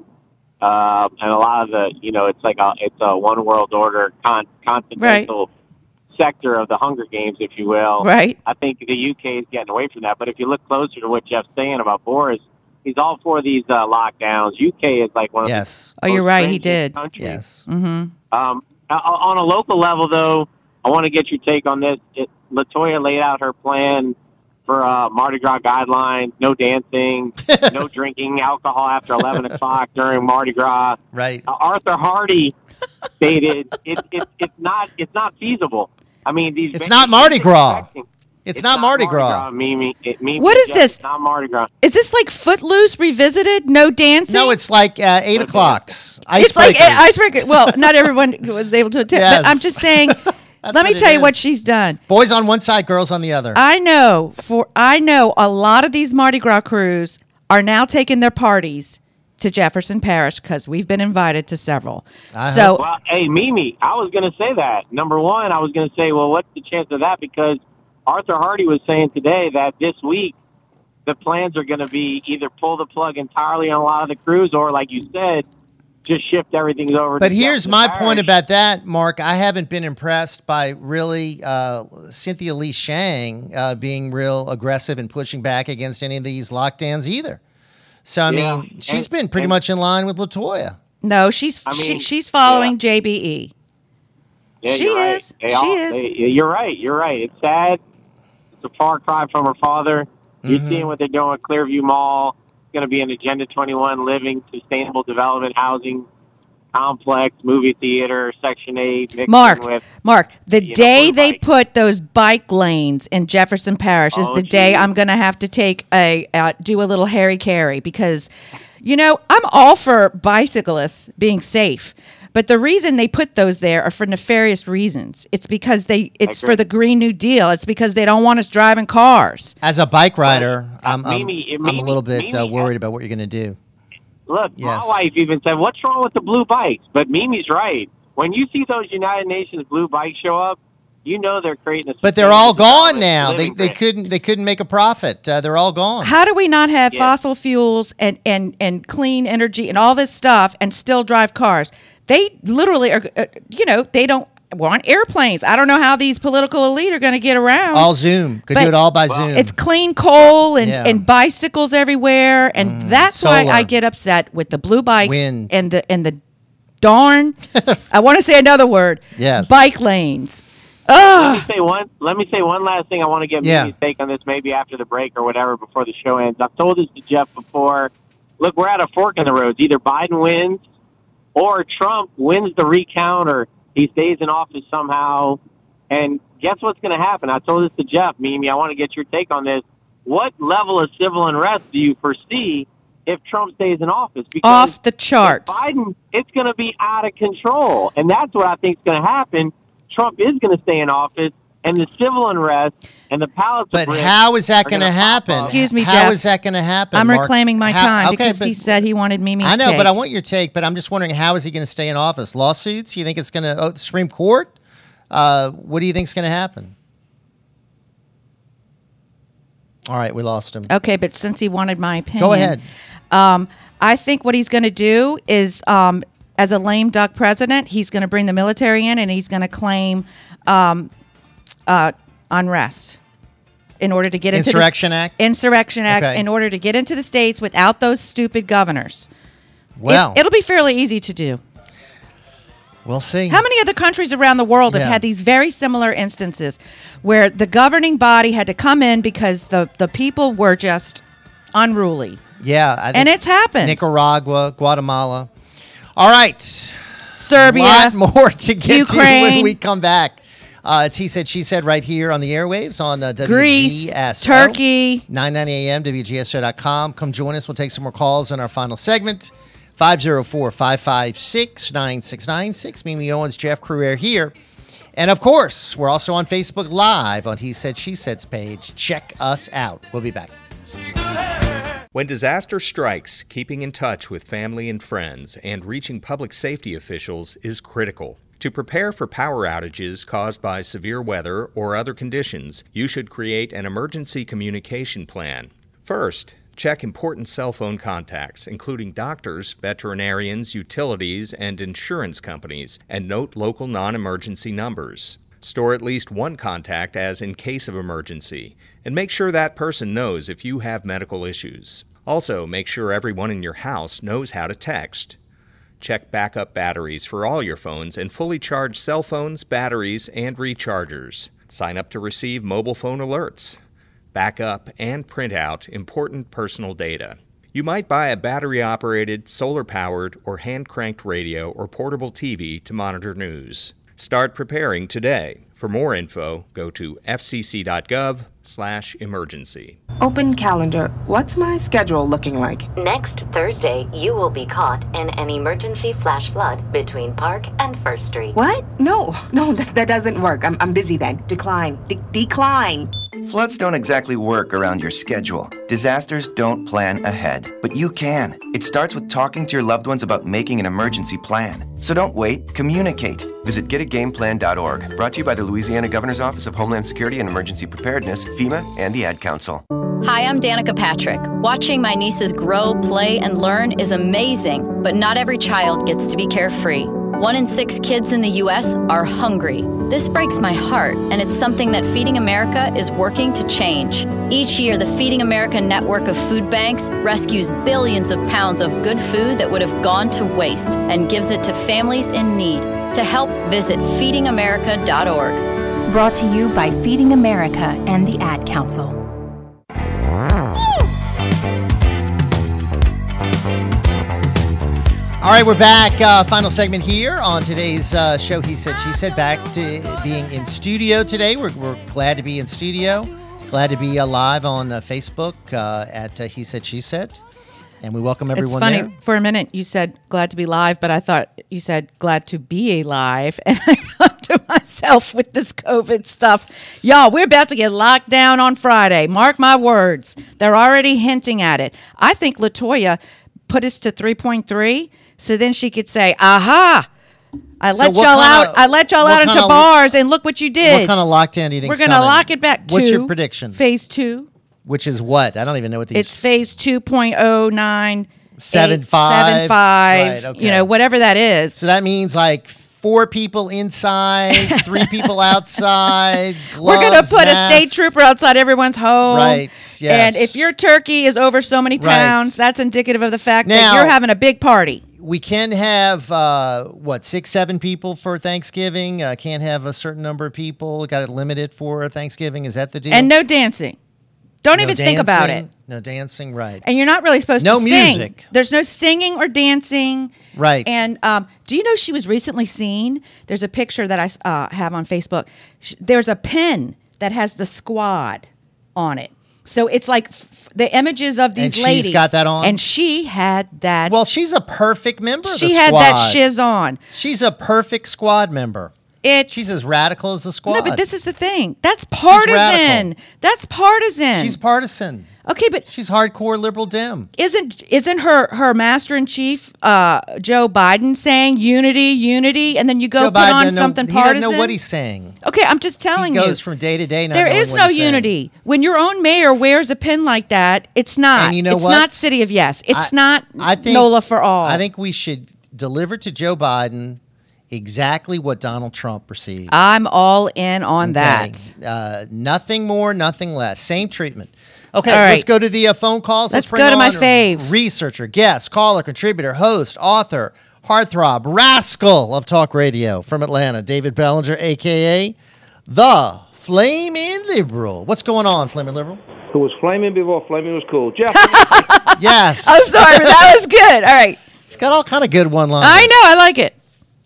uh, and a lot of the, you know, it's like a it's a one world order con- continental sector of the Hunger Games, if you will.
Right.
I think the U K is getting away from that. But if you look closer to what Jeff's saying about Boris, he's all for these uh, lockdowns. U K is like one of
yes.
the
Oh, you're
most
right. He
stringent
did.
countries.
Yes.
Mm-hmm.
Um, o- on a local level, though, I want to get your take on this. It, Latoya laid out her plan for uh, Mardi Gras guidelines: no dancing, no drinking alcohol after eleven o'clock during Mardi Gras.
Right.
Uh, Arthur Hardy stated it, it, it's not it's not feasible. I mean, these
It's not Mardi Gras. It's, it's not, not Mardi, Mardi Gras.
Gras Mimi. It, Mimi.
What is
Jeff,
this?
It's not Mardi Gras.
Is this like Footloose revisited? No dancing?
No, it's like uh, eight o'clocks.
It's like uh, icebreaker. Well, not everyone was able to attend,
yes.
but I'm just saying. Let me tell you what she's done.
Boys on one side, girls on the other.
I know for I know a lot of these Mardi Gras crews are now taking their parties to Jefferson Parish because we've been invited to several.
I
so,
hope. Well, hey, Mimi, I was going to say that. Number one, I was going to say, well, what's the chance of that? Because Arthur Hardy was saying today that this week the plans are going to be either pull the plug entirely on a lot of the crews or, like you said, just shift everything over.
But
to
here's
Jefferson
my
Parish.
point about that, Mark. I haven't been impressed by really uh, Cynthia Lee Shang uh, being real aggressive and pushing back against any of these lockdowns either. So, I
Yeah.
mean, she's
And-
been pretty
and-
much in line with LaToya.
no, she's
I
she,
mean,
she's following
yeah.
J B E.
Yeah,
She
you're right.
is.
They
She
all-
is.
they- you're right. You're right. It's sad. It's a far cry from her father. You're
Mhm.
seeing what they're doing at Clearview Mall. It's going to be an Agenda twenty-one living, sustainable development, housing complex, movie theater, Section eight. mixed in
Mark,
with,
Mark, the
you know,
day
blue
they
bike.
put those bike lanes in Jefferson Parish is
Oh,
the day
geez.
I'm going to have to take a uh, do a little Harry Carry because, you know, I'm all for bicyclists being safe. But the reason they put those there are for nefarious reasons. It's because they it's
agree.
for the Green New Deal. It's because they don't want us driving cars.
As a bike rider, I'm, I'm,
Mimi-
I'm
Mimi-
a little bit uh,
Mimi-
worried about what you're going to do.
Look,
Yes.
my wife even said, what's wrong with the blue bikes? But Mimi's right. When you see those United Nations blue bikes show up, you know they're creating a...
But they're all gone
sustainable
now. They
living
they
grid.
couldn't they couldn't make a profit. Uh, they're all gone.
How do we not have
Yeah.
fossil fuels and, and, and clean energy and all this stuff and still drive cars? They literally are, uh, you know, they don't want airplanes. I don't know how these political elite are going to get around.
All Zoom. Could
But
do it all by
Well,
Zoom.
It's clean coal and,
Yeah.
and bicycles everywhere, and that's why
solar.
I get upset with the blue bikes
Wind.
and the and the darn. I want to say another word.
Yes.
Bike lanes.
Let
Ugh.
me say one. Let me say one last thing. I want to get
Yeah.
Mimi's take on this, maybe after the break or whatever, before the show ends. I've told this to Jeff before. Look, we're at a fork in the road. Either Biden wins, or Trump wins the recount, or he stays in office somehow. And guess what's going to happen? I told this to Jeff. Mimi, I want to get your take on this. What level of civil unrest do you foresee if Trump stays in office? Because
Off the charts.
Biden, it's going to be out of control. And that's what I think is going to happen. Trump is going to stay in office, and the civil unrest and the palace.
But how is that going to happen?
Excuse me,
How
Jeff.
is that going to happen?
I'm
Mark?
reclaiming my
How-
time
okay,
because
but-
he said he wanted Mimi's
I know,
take.
but I want your take. But I'm just wondering, how is he going to stay in office? Lawsuits? You think it's going to? Oh, the Supreme Court? Uh, what do you think is going to happen? All right, we lost him.
Okay, but since he wanted my opinion,
Go ahead.
Um, I think what he's going to do is, um, as a lame duck president, he's going to bring the military in and he's going to claim um, uh, unrest in order to get into
Insurrection
the,
Act?
Insurrection Act
Okay.
in order to get into the states without those stupid governors.
Well,
It, it'll be fairly easy to do.
we'll see.
How many other countries around the world have
Yeah.
had these very similar instances where the governing body had to come in because the, the people were just unruly?
Yeah, I
And
think
it's happened.
Nicaragua, Guatemala. All right,
Serbia,
a lot more to get
Ukraine.
to when we come back. Uh, it's He Said, She Said right here on the airwaves on uh,
Greece,
W G S O.
Turkey.
nine ninety a.m., W G S O dot com. Come join us. We'll take some more calls in our final segment. five oh four, five five six, nine six nine six. Mimi Owens, Jeff Crouere here. And, of course, we're also on Facebook Live on He Said, She Said's page. Check us out. We'll be back.
When disaster strikes, keeping in touch with family and friends and reaching public safety officials is critical. To prepare for power outages caused by severe weather or other conditions, you should create an emergency communication plan. First, check important cell phone contacts, including doctors, veterinarians, utilities, and insurance companies, and note local non-emergency numbers. Store at least one contact as in case of emergency, and make sure that person knows if you have medical issues. Also, make sure everyone in your house knows how to text. Check backup batteries for all your phones and fully charge cell phones, batteries, and rechargers. Sign up to receive mobile phone alerts. Back up and print out important personal data. You might buy a battery-operated, solar-powered, or hand-cranked radio or portable T V to monitor news. Start preparing today. For more info, go to f c c dot gov slash emergency.
Open calendar. What's my schedule looking like?
Next Thursday, you will be caught in an emergency flash flood between Park and First Street.
What? No, no, that, that doesn't work. I'm, I'm busy then. Decline. De- decline.
Floods don't exactly work around your schedule. Disasters don't plan ahead, but you can. It starts with talking to your loved ones about making an emergency plan. So don't wait, communicate. Visit get a game plan dot org. Brought to you by the Louisiana Governor's Office of Homeland Security and Emergency Preparedness, FEMA, and the Ad Council.
Hi, I'm Danica Patrick. Watching my nieces grow, play, and learn is amazing, but not every child gets to be carefree. One in six kids in the U S are hungry. This breaks my heart, and it's something that Feeding America is working to change. Each year, the Feeding America network of food banks rescues billions of pounds of good food that would have gone to waste and gives it to families in need. To help, visit feeding america dot org.
Brought to you by Feeding America and the Ad Council.
All right, we're back. Uh, final segment here on today's uh, show. He Said, She Said, back to being in studio today. We're, we're glad to be in studio. Glad to be uh, live on uh, Facebook uh, at uh, He Said, She Said. And we welcome everyone
there. It's funny,
there.
For a minute you said glad to be live, but I thought you said glad to be alive. And I thought to myself with this COVID stuff, y'all, we're about to get locked down on Friday. Mark my words. They're already hinting at it. I think LaToya put us to three point three. So then she could say, aha, I let
so
y'all out. Of, I let y'all out into of, bars, and look what you did.
What kind of lockdown do you think
we're going to lock it back to?
What's your prediction?
Phase two.
Which is what? I don't even know what these.
It's phase two point oh nine
seven five
seven five.
Right, okay.
You know, whatever that is.
So that means like four people inside, three people outside. Gloves,
we're going to put
masks.
a state trooper outside everyone's home.
Right. Yes.
And if your turkey is over so many pounds, right. that's indicative of the fact
now,
that you're having a big party.
We can have, uh, what, six, seven people for Thanksgiving. Uh, can't have a certain number of people. Got it limited for Thanksgiving. Is that the deal?
And no dancing. Don't
no
even
dancing,
think about it.
No dancing, right.
And you're not really supposed
no
to sing.
No music.
There's no singing or dancing.
Right.
And um, do you know she was recently seen? There's a picture that I uh, have on Facebook. There's a pin that has the squad on it. So it's like f- the images of these
and
ladies.
She's got that on?
And she had that.
Well, she's a perfect member of the
she
squad.
had that shiz on.
She's a perfect squad member.
It's,
she's as radical as the squad.
No, but this is the thing. That's partisan. That's partisan.
She's partisan.
Okay, but
she's hardcore liberal Dem.
Isn't isn't her her master in chief uh, Joe Biden saying unity, unity, and then you go
Joe
put
Biden
on
know,
something
he
partisan?
He doesn't know what he's saying.
Okay, I'm just telling
he
you.
He goes from day to day. Not
there
knowing
is
what
no
he's
unity
saying.
when your own mayor wears a pin like that. It's not.
And you know
it's
what?
not City of Yes. It's
I,
not
I think,
NOLA for all.
I think we should deliver to Joe Biden exactly what Donald Trump received.
I'm all in on
okay.
that.
Uh, nothing more, nothing less. Same treatment. Okay,
right.
let's go to the uh, phone calls.
Let's,
let's bring
go to
on
my fave.
Researcher, guest, caller, contributor, host, author, heartthrob, rascal of talk radio from Atlanta, David Bellinger, a k a the Flaming Liberal. What's going on, Flaming Liberal?
Who was flaming before flaming was cool. Jeff.
Yes.
I'm sorry, but that was good. All right.
He's got all kind of good one-liners.
I know. I like it.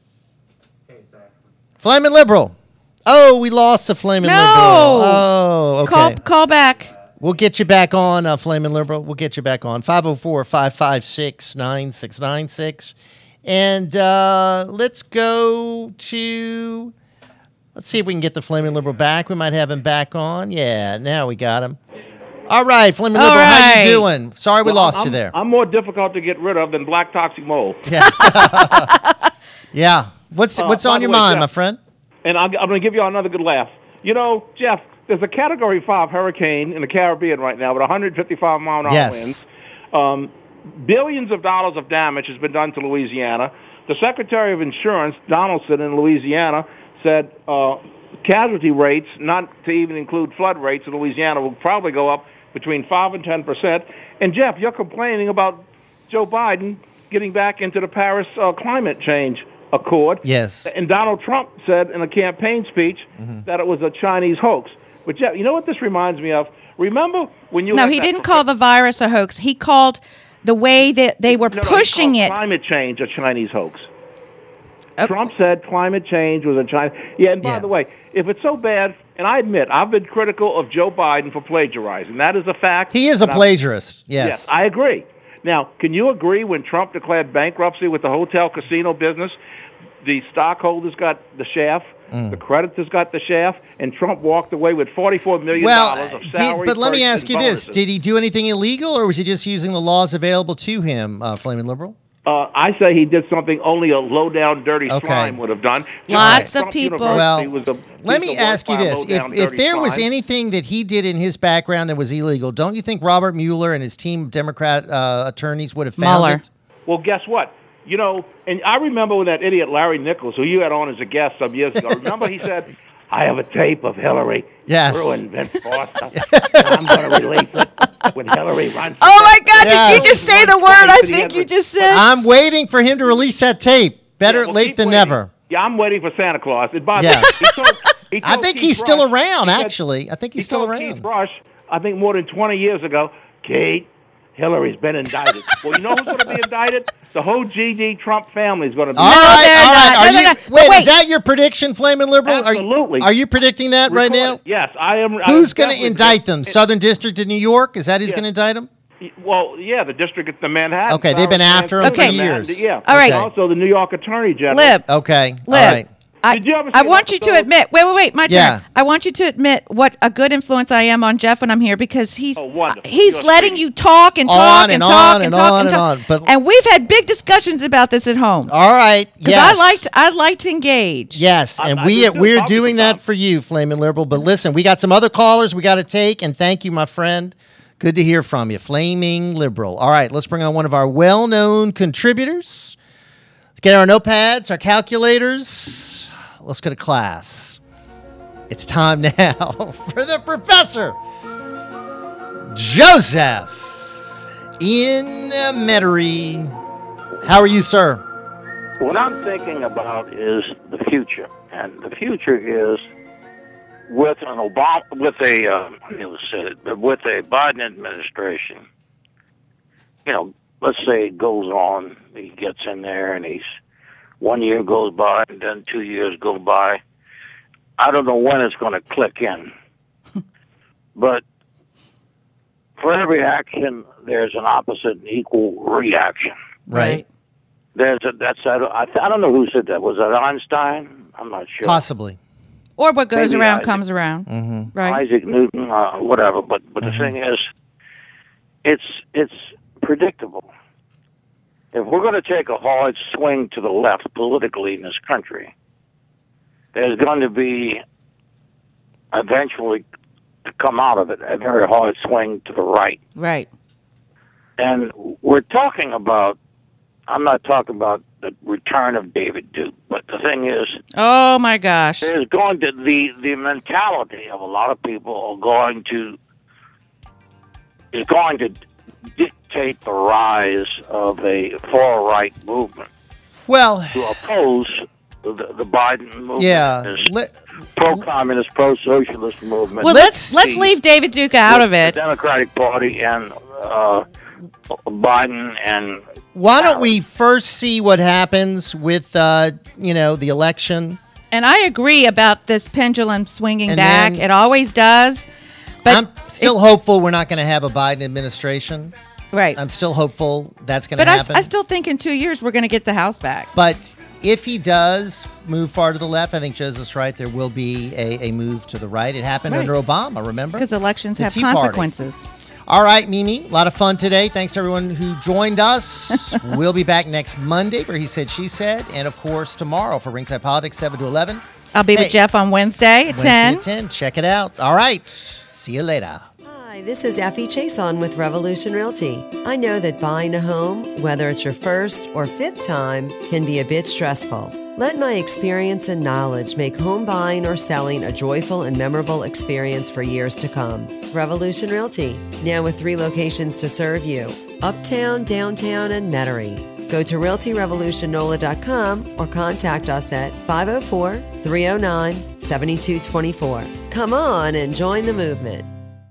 Flaming Liberal. Oh, we lost the Flaming
no.
Liberal. Oh, okay.
Call, call back.
We'll get you back on, uh, Flaming Liberal. We'll get you back on. five oh four, five five six, nine six nine six. And uh, let's go to... Let's see if we can get the Flaming Liberal back. We might have him back on. Yeah, now we got him. All right, Flaming Liberal, right. How you doing? Sorry we
well,
lost
I'm,
you there.
I'm more difficult to get rid of than black toxic mold.
Yeah. yeah. What's uh, what's on your way, mind,
Jeff,
my friend?
And I'm, I'm going to give you another good laugh. You know, Jeff, there's a Category five hurricane in the Caribbean right now with one hundred fifty-five mile an hour
yes.
winds. Um, billions of dollars of damage has been done to Louisiana. The Secretary of Insurance, Donaldson, in Louisiana, said uh, casualty rates, not to even include flood rates in Louisiana, will probably go up between five and ten percent. And, Jeff, you're complaining about Joe Biden getting back into the Paris uh, climate change accord.
Yes.
And Donald Trump said in a campaign speech mm-hmm. that it was a Chinese hoax. But, Jeff, you know what this reminds me of? Remember when you...
No, he didn't call the virus a hoax. He called the way that they were
no,
pushing
no, he
it...
called climate change a Chinese hoax.
Oh.
Trump said climate change was a China. Yeah, and by
Yeah.
the way, if it's so bad, and I admit I've been critical of Joe Biden for plagiarizing. That is a fact.
He is a
and I've-
plagiarist. Yes.
Yes, I agree. Now, can you agree when Trump declared bankruptcy with the hotel casino business, the stockholders got the shaft,
Mm.
the creditors got the shaft, and Trump walked away with forty-four million dollars
Well,
of
did,
salary,
but let me
perks,
ask
and
you
bonuses.
this: did he do anything illegal, or was he just using the laws available to him, uh, Flaming Liberal?
Uh, I say he did something only a low-down, dirty
Okay.
slime would have done.
Lots of
Trump
people-
University
Well,
was a
Let
piece
me
of work
ask you
by a
this: if
low-down,
if
dirty
there was
slime.
anything that he did in his background that was illegal, don't you think Robert Mueller and his team of Democrat uh, attorneys would have found
Mueller.
it?
Well, guess what? You know, and I remember when that idiot Larry Nichols, who you had on as a guest some years ago, remember he said, I have a tape of Hillary
Yes.
screwing Vince Foster, and I'm going to release it when Hillary runs. for
Oh my
president."
God!
Yes.
Did you just say the word I think you just said?
I'm waiting for him to release that tape. Better
Yeah, well,
late
keep
than
waiting.
never.
Yeah, I'm waiting for Santa Claus. And by the
Yeah.
way, he told, he
I
told
think
Keith
he's still
Rush-
around.
he said-
Actually, I think he's
he
still
told
around.
Keith Rush, I think more than twenty years ago, Kate, Hillary's been indicted. Well, you know who's going to be indicted? The whole G D Trump family is going to be
All
indicted.
right,
they're
all right.
not.
Are
No, they're
you,
not.
wait,
Wait.
is that your prediction, Flaming Liberal?
Absolutely.
Are you, are you predicting that right now?
Recorded. Yes, I am. I
Who's
am
going to
definitely
indict
predict-
them? Southern District of New York? Is that who's
Yeah.
going to indict them?
Well, yeah, the district at the Manhattan.
Okay, they've been
Sarah
after him
Sanders
for
and Manhattan-
years.
Yeah.
All right.
Also, the New York Attorney General.
Lib.
Okay.
Lib.
All right.
I,
Did you ever see
I
an
want you to
episode-
admit. Wait, wait, wait. My turn.
Yeah.
I want you to admit what a good influence I am on Jeff when I'm here because he's
Oh, wonderful.
he's
You're
letting
sweet.
you talk and
On
talk
and
and,
on
talk
and
and talk
on
and
and
talk.
on, but-
And we've had big discussions about this at home.
All right.
Because
Yes.
I like to, I like to engage.
Yes,
I-
and
I
we
do too.
we're
Talk to
doing
the
that
top.
for you, Flaming Liberal. But listen, we got some other callers we got to take, and thank you, my friend. Good to hear from you, Flaming Liberal. All right, let's bring on one of our well-known contributors. Let's get our notepads, our calculators. Let's go to class. It's time now for the professor, Joseph in Metairie. How are you, sir?
What I'm thinking about is the future, and the future is with an Obama, with a, uh, I never said it, but with a Biden administration. You know, let's say it goes on, he gets in there, and he's one year goes by, and then two years go by. I don't know when it's going to click in, but for every action, there's an opposite and equal reaction.
Right.
There's a, that's I don't, I I don't know who said that. Was that Einstein? I'm not sure.
Possibly.
Or what goes
Maybe
around
Isaac.
comes around.
Mm-hmm.
Right.
Isaac Newton, uh, whatever. But but the thing is, it's it's predictable. If we're going to take a hard swing to the left politically in this country, there's going to be eventually to come out of it a very hard swing to the right.
Right.
And we're talking about, I'm not talking about the return of David Duke, but the thing is,
Oh my gosh.
there's going to, the, the mentality of a lot of people are going to, is going to dictate the rise of a far-right movement
Well,
to oppose the, the Biden movement.
yeah.
this
Let,
pro-communist, pro-socialist movement.
Well, let's
Let's
let's
see
leave David Duke out of
the
it.
Democratic Party and uh, Biden and
why don't we first see what happens with, uh, you know, the election?
And I agree about this pendulum swinging
And
back.
then-
It always does. But
I'm still hopeful we're not going to have a Biden administration.
right.
I'm still hopeful that's going to
But I, s-
happen.
I still think in two years we're going to get the House back.
But if he does move far to the left, I think Joseph's right. There will be a, a move to the right. It happened
Right.
under Obama, remember?
Because elections
The
have
Tea Party.
consequences.
All right, Mimi, a lot of fun today. Thanks to everyone who joined us. We'll be back next Monday for He Said, She Said. And, of course, tomorrow for Ringside Politics, seven to eleven.
I'll be
Hey,
with Jeff on Wednesday at
Wednesday
ten.
at ten. Check it out. All right. See you later.
Hi, this is Effie Chason with Revolution Realty. I know that buying a home, whether it's your first or fifth time, can be a bit stressful. Let my experience and knowledge make home buying or selling a joyful and memorable experience for years to come. Revolution Realty, now with three locations to serve you: Uptown, Downtown, and Metairie. Go to realty revolution nola dot com or contact us at five oh four, three oh nine, seven two two four. Come on and join the movement.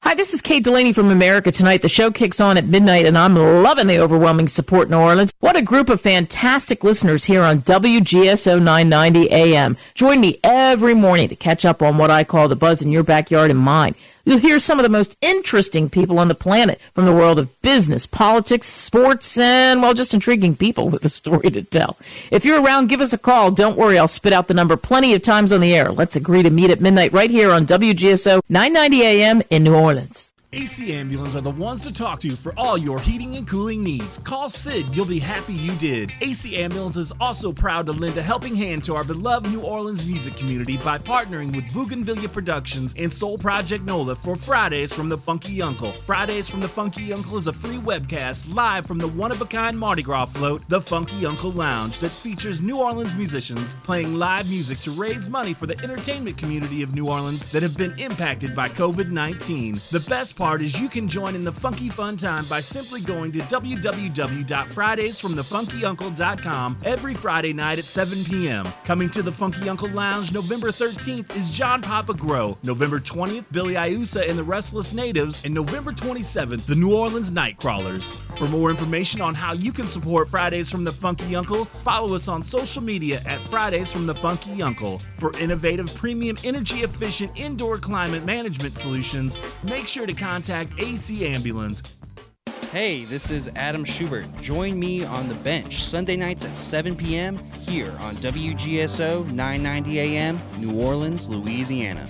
Hi, this is Kate Delaney from America Tonight. The show kicks on at midnight, and I'm loving the overwhelming support in New Orleans. What a group of fantastic listeners here on W G S O nine ninety A M. Join me every morning to catch up on what I call the buzz in your backyard and mine. You'll hear some of the most interesting people on the planet from the world of business, politics, sports, and, well, just intriguing people with a story to tell. If you're around, give us a call. Don't worry, I'll spit out the number plenty of times on the air. Let's agree to meet at midnight right here on W G S O nine ninety A M in New Orleans.
A C Ambulance are the ones to talk to for all your heating and cooling needs. Call Sid, you'll be happy you did. A C Ambulance is also proud to lend a helping hand to our beloved New Orleans music community by partnering with Bougainvillea Productions and Soul Project NOLA for Fridays from the Funky Uncle. Fridays from the Funky Uncle is a free webcast live from the one-of-a-kind Mardi Gras float, the Funky Uncle Lounge, that features New Orleans musicians playing live music to raise money for the entertainment community of New Orleans that have been impacted by covid nineteen. The best part is you can join in the funky fun time by simply going to w w w dot fridays from the funky uncle dot com every Friday night at seven p.m. Coming to the Funky Uncle Lounge November thirteenth is John Papa Grow, November twentieth, Billy Iusa and the Restless Natives, and November twenty-seventh, the New Orleans Nightcrawlers. For more information on how you can support Fridays from the Funky Uncle, follow us on social media at Fridays from the Funky Uncle. For innovative, premium, energy-efficient indoor climate management solutions, make sure to contact Contact A C Ambulance.
Hey, this is Adam Schubert. Join me on The Bench Sunday nights at seven p.m. here on W G S O nine ninety A M, New Orleans, Louisiana.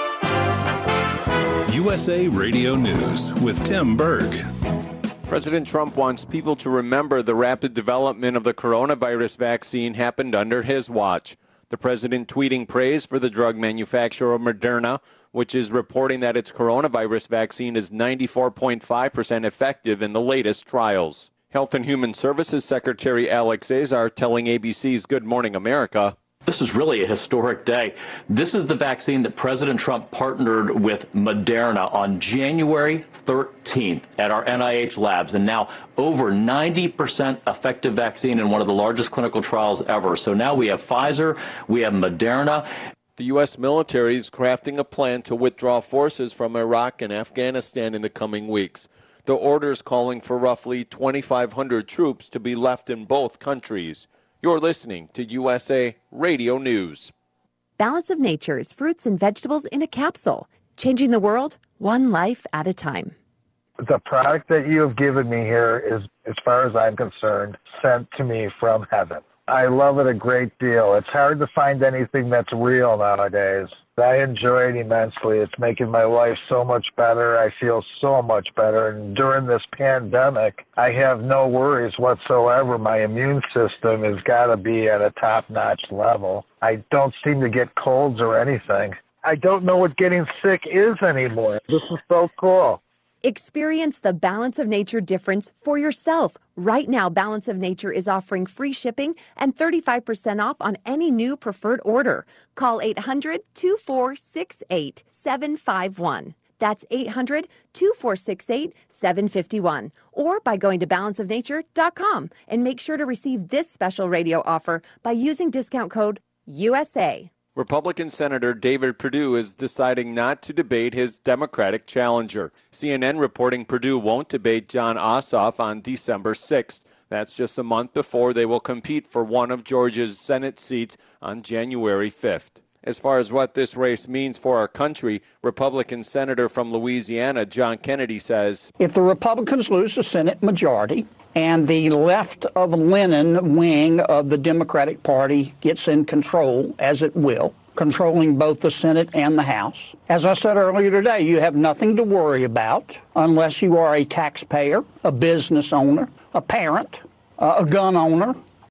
U S A Radio News with Tim Berg.
President Trump wants people to remember the rapid development of the coronavirus vaccine happened under his watch. The president tweeting praise for the drug manufacturer Moderna, which is reporting that its coronavirus vaccine is ninety-four point five percent effective in the latest trials. Health and Human Services Secretary Alex Azar telling A B C's Good Morning America,
"This is really a historic day. This is the vaccine that President Trump partnered with Moderna on January thirteenth at our N I H labs, and now over ninety percent effective vaccine in one of the largest clinical trials ever. So now we have Pfizer, we have Moderna."
The U S military is crafting a plan to withdraw forces from Iraq and Afghanistan in the coming weeks. The order is calling for roughly twenty-five hundred troops to be left in both countries. You're listening to U S A Radio News.
Balance of Nature's fruits and vegetables in a capsule, changing the world one life at a time.
The product that you have given me here is, as far as I'm concerned, sent to me from heaven. I love it a great deal. It's hard to find anything that's real nowadays. I enjoy it immensely. It's making my life so much better. I feel so much better. And during this pandemic, I have no worries whatsoever. My immune system has got to be at a top-notch level. I don't seem to get colds or anything. I don't know what getting sick is anymore. This is so cool.
Experience the Balance of Nature difference for yourself. Right now, Balance of Nature is offering free shipping and thirty-five percent off on any new preferred order. Call eight hundred, two four six eight, seven five one. That's eight hundred, two four six eight, seven five one. Or by going to balance of nature dot com and make sure to receive this special radio offer by using discount code U S A.
Republican Senator David Perdue is deciding not to debate his Democratic challenger. C N N reporting Perdue won't debate Jon Ossoff on December sixth. That's just a month before they will compete for one of Georgia's Senate seats on January fifth. As far as what this race means for our country, Republican Senator from Louisiana John Kennedy says,
"If the Republicans lose the Senate majority and the left of Lenin wing of the Democratic Party gets in control, as it will, controlling both the Senate and the House, as I said earlier today, you have nothing to worry about unless you are a taxpayer, a business owner, a parent, uh, a gun owner,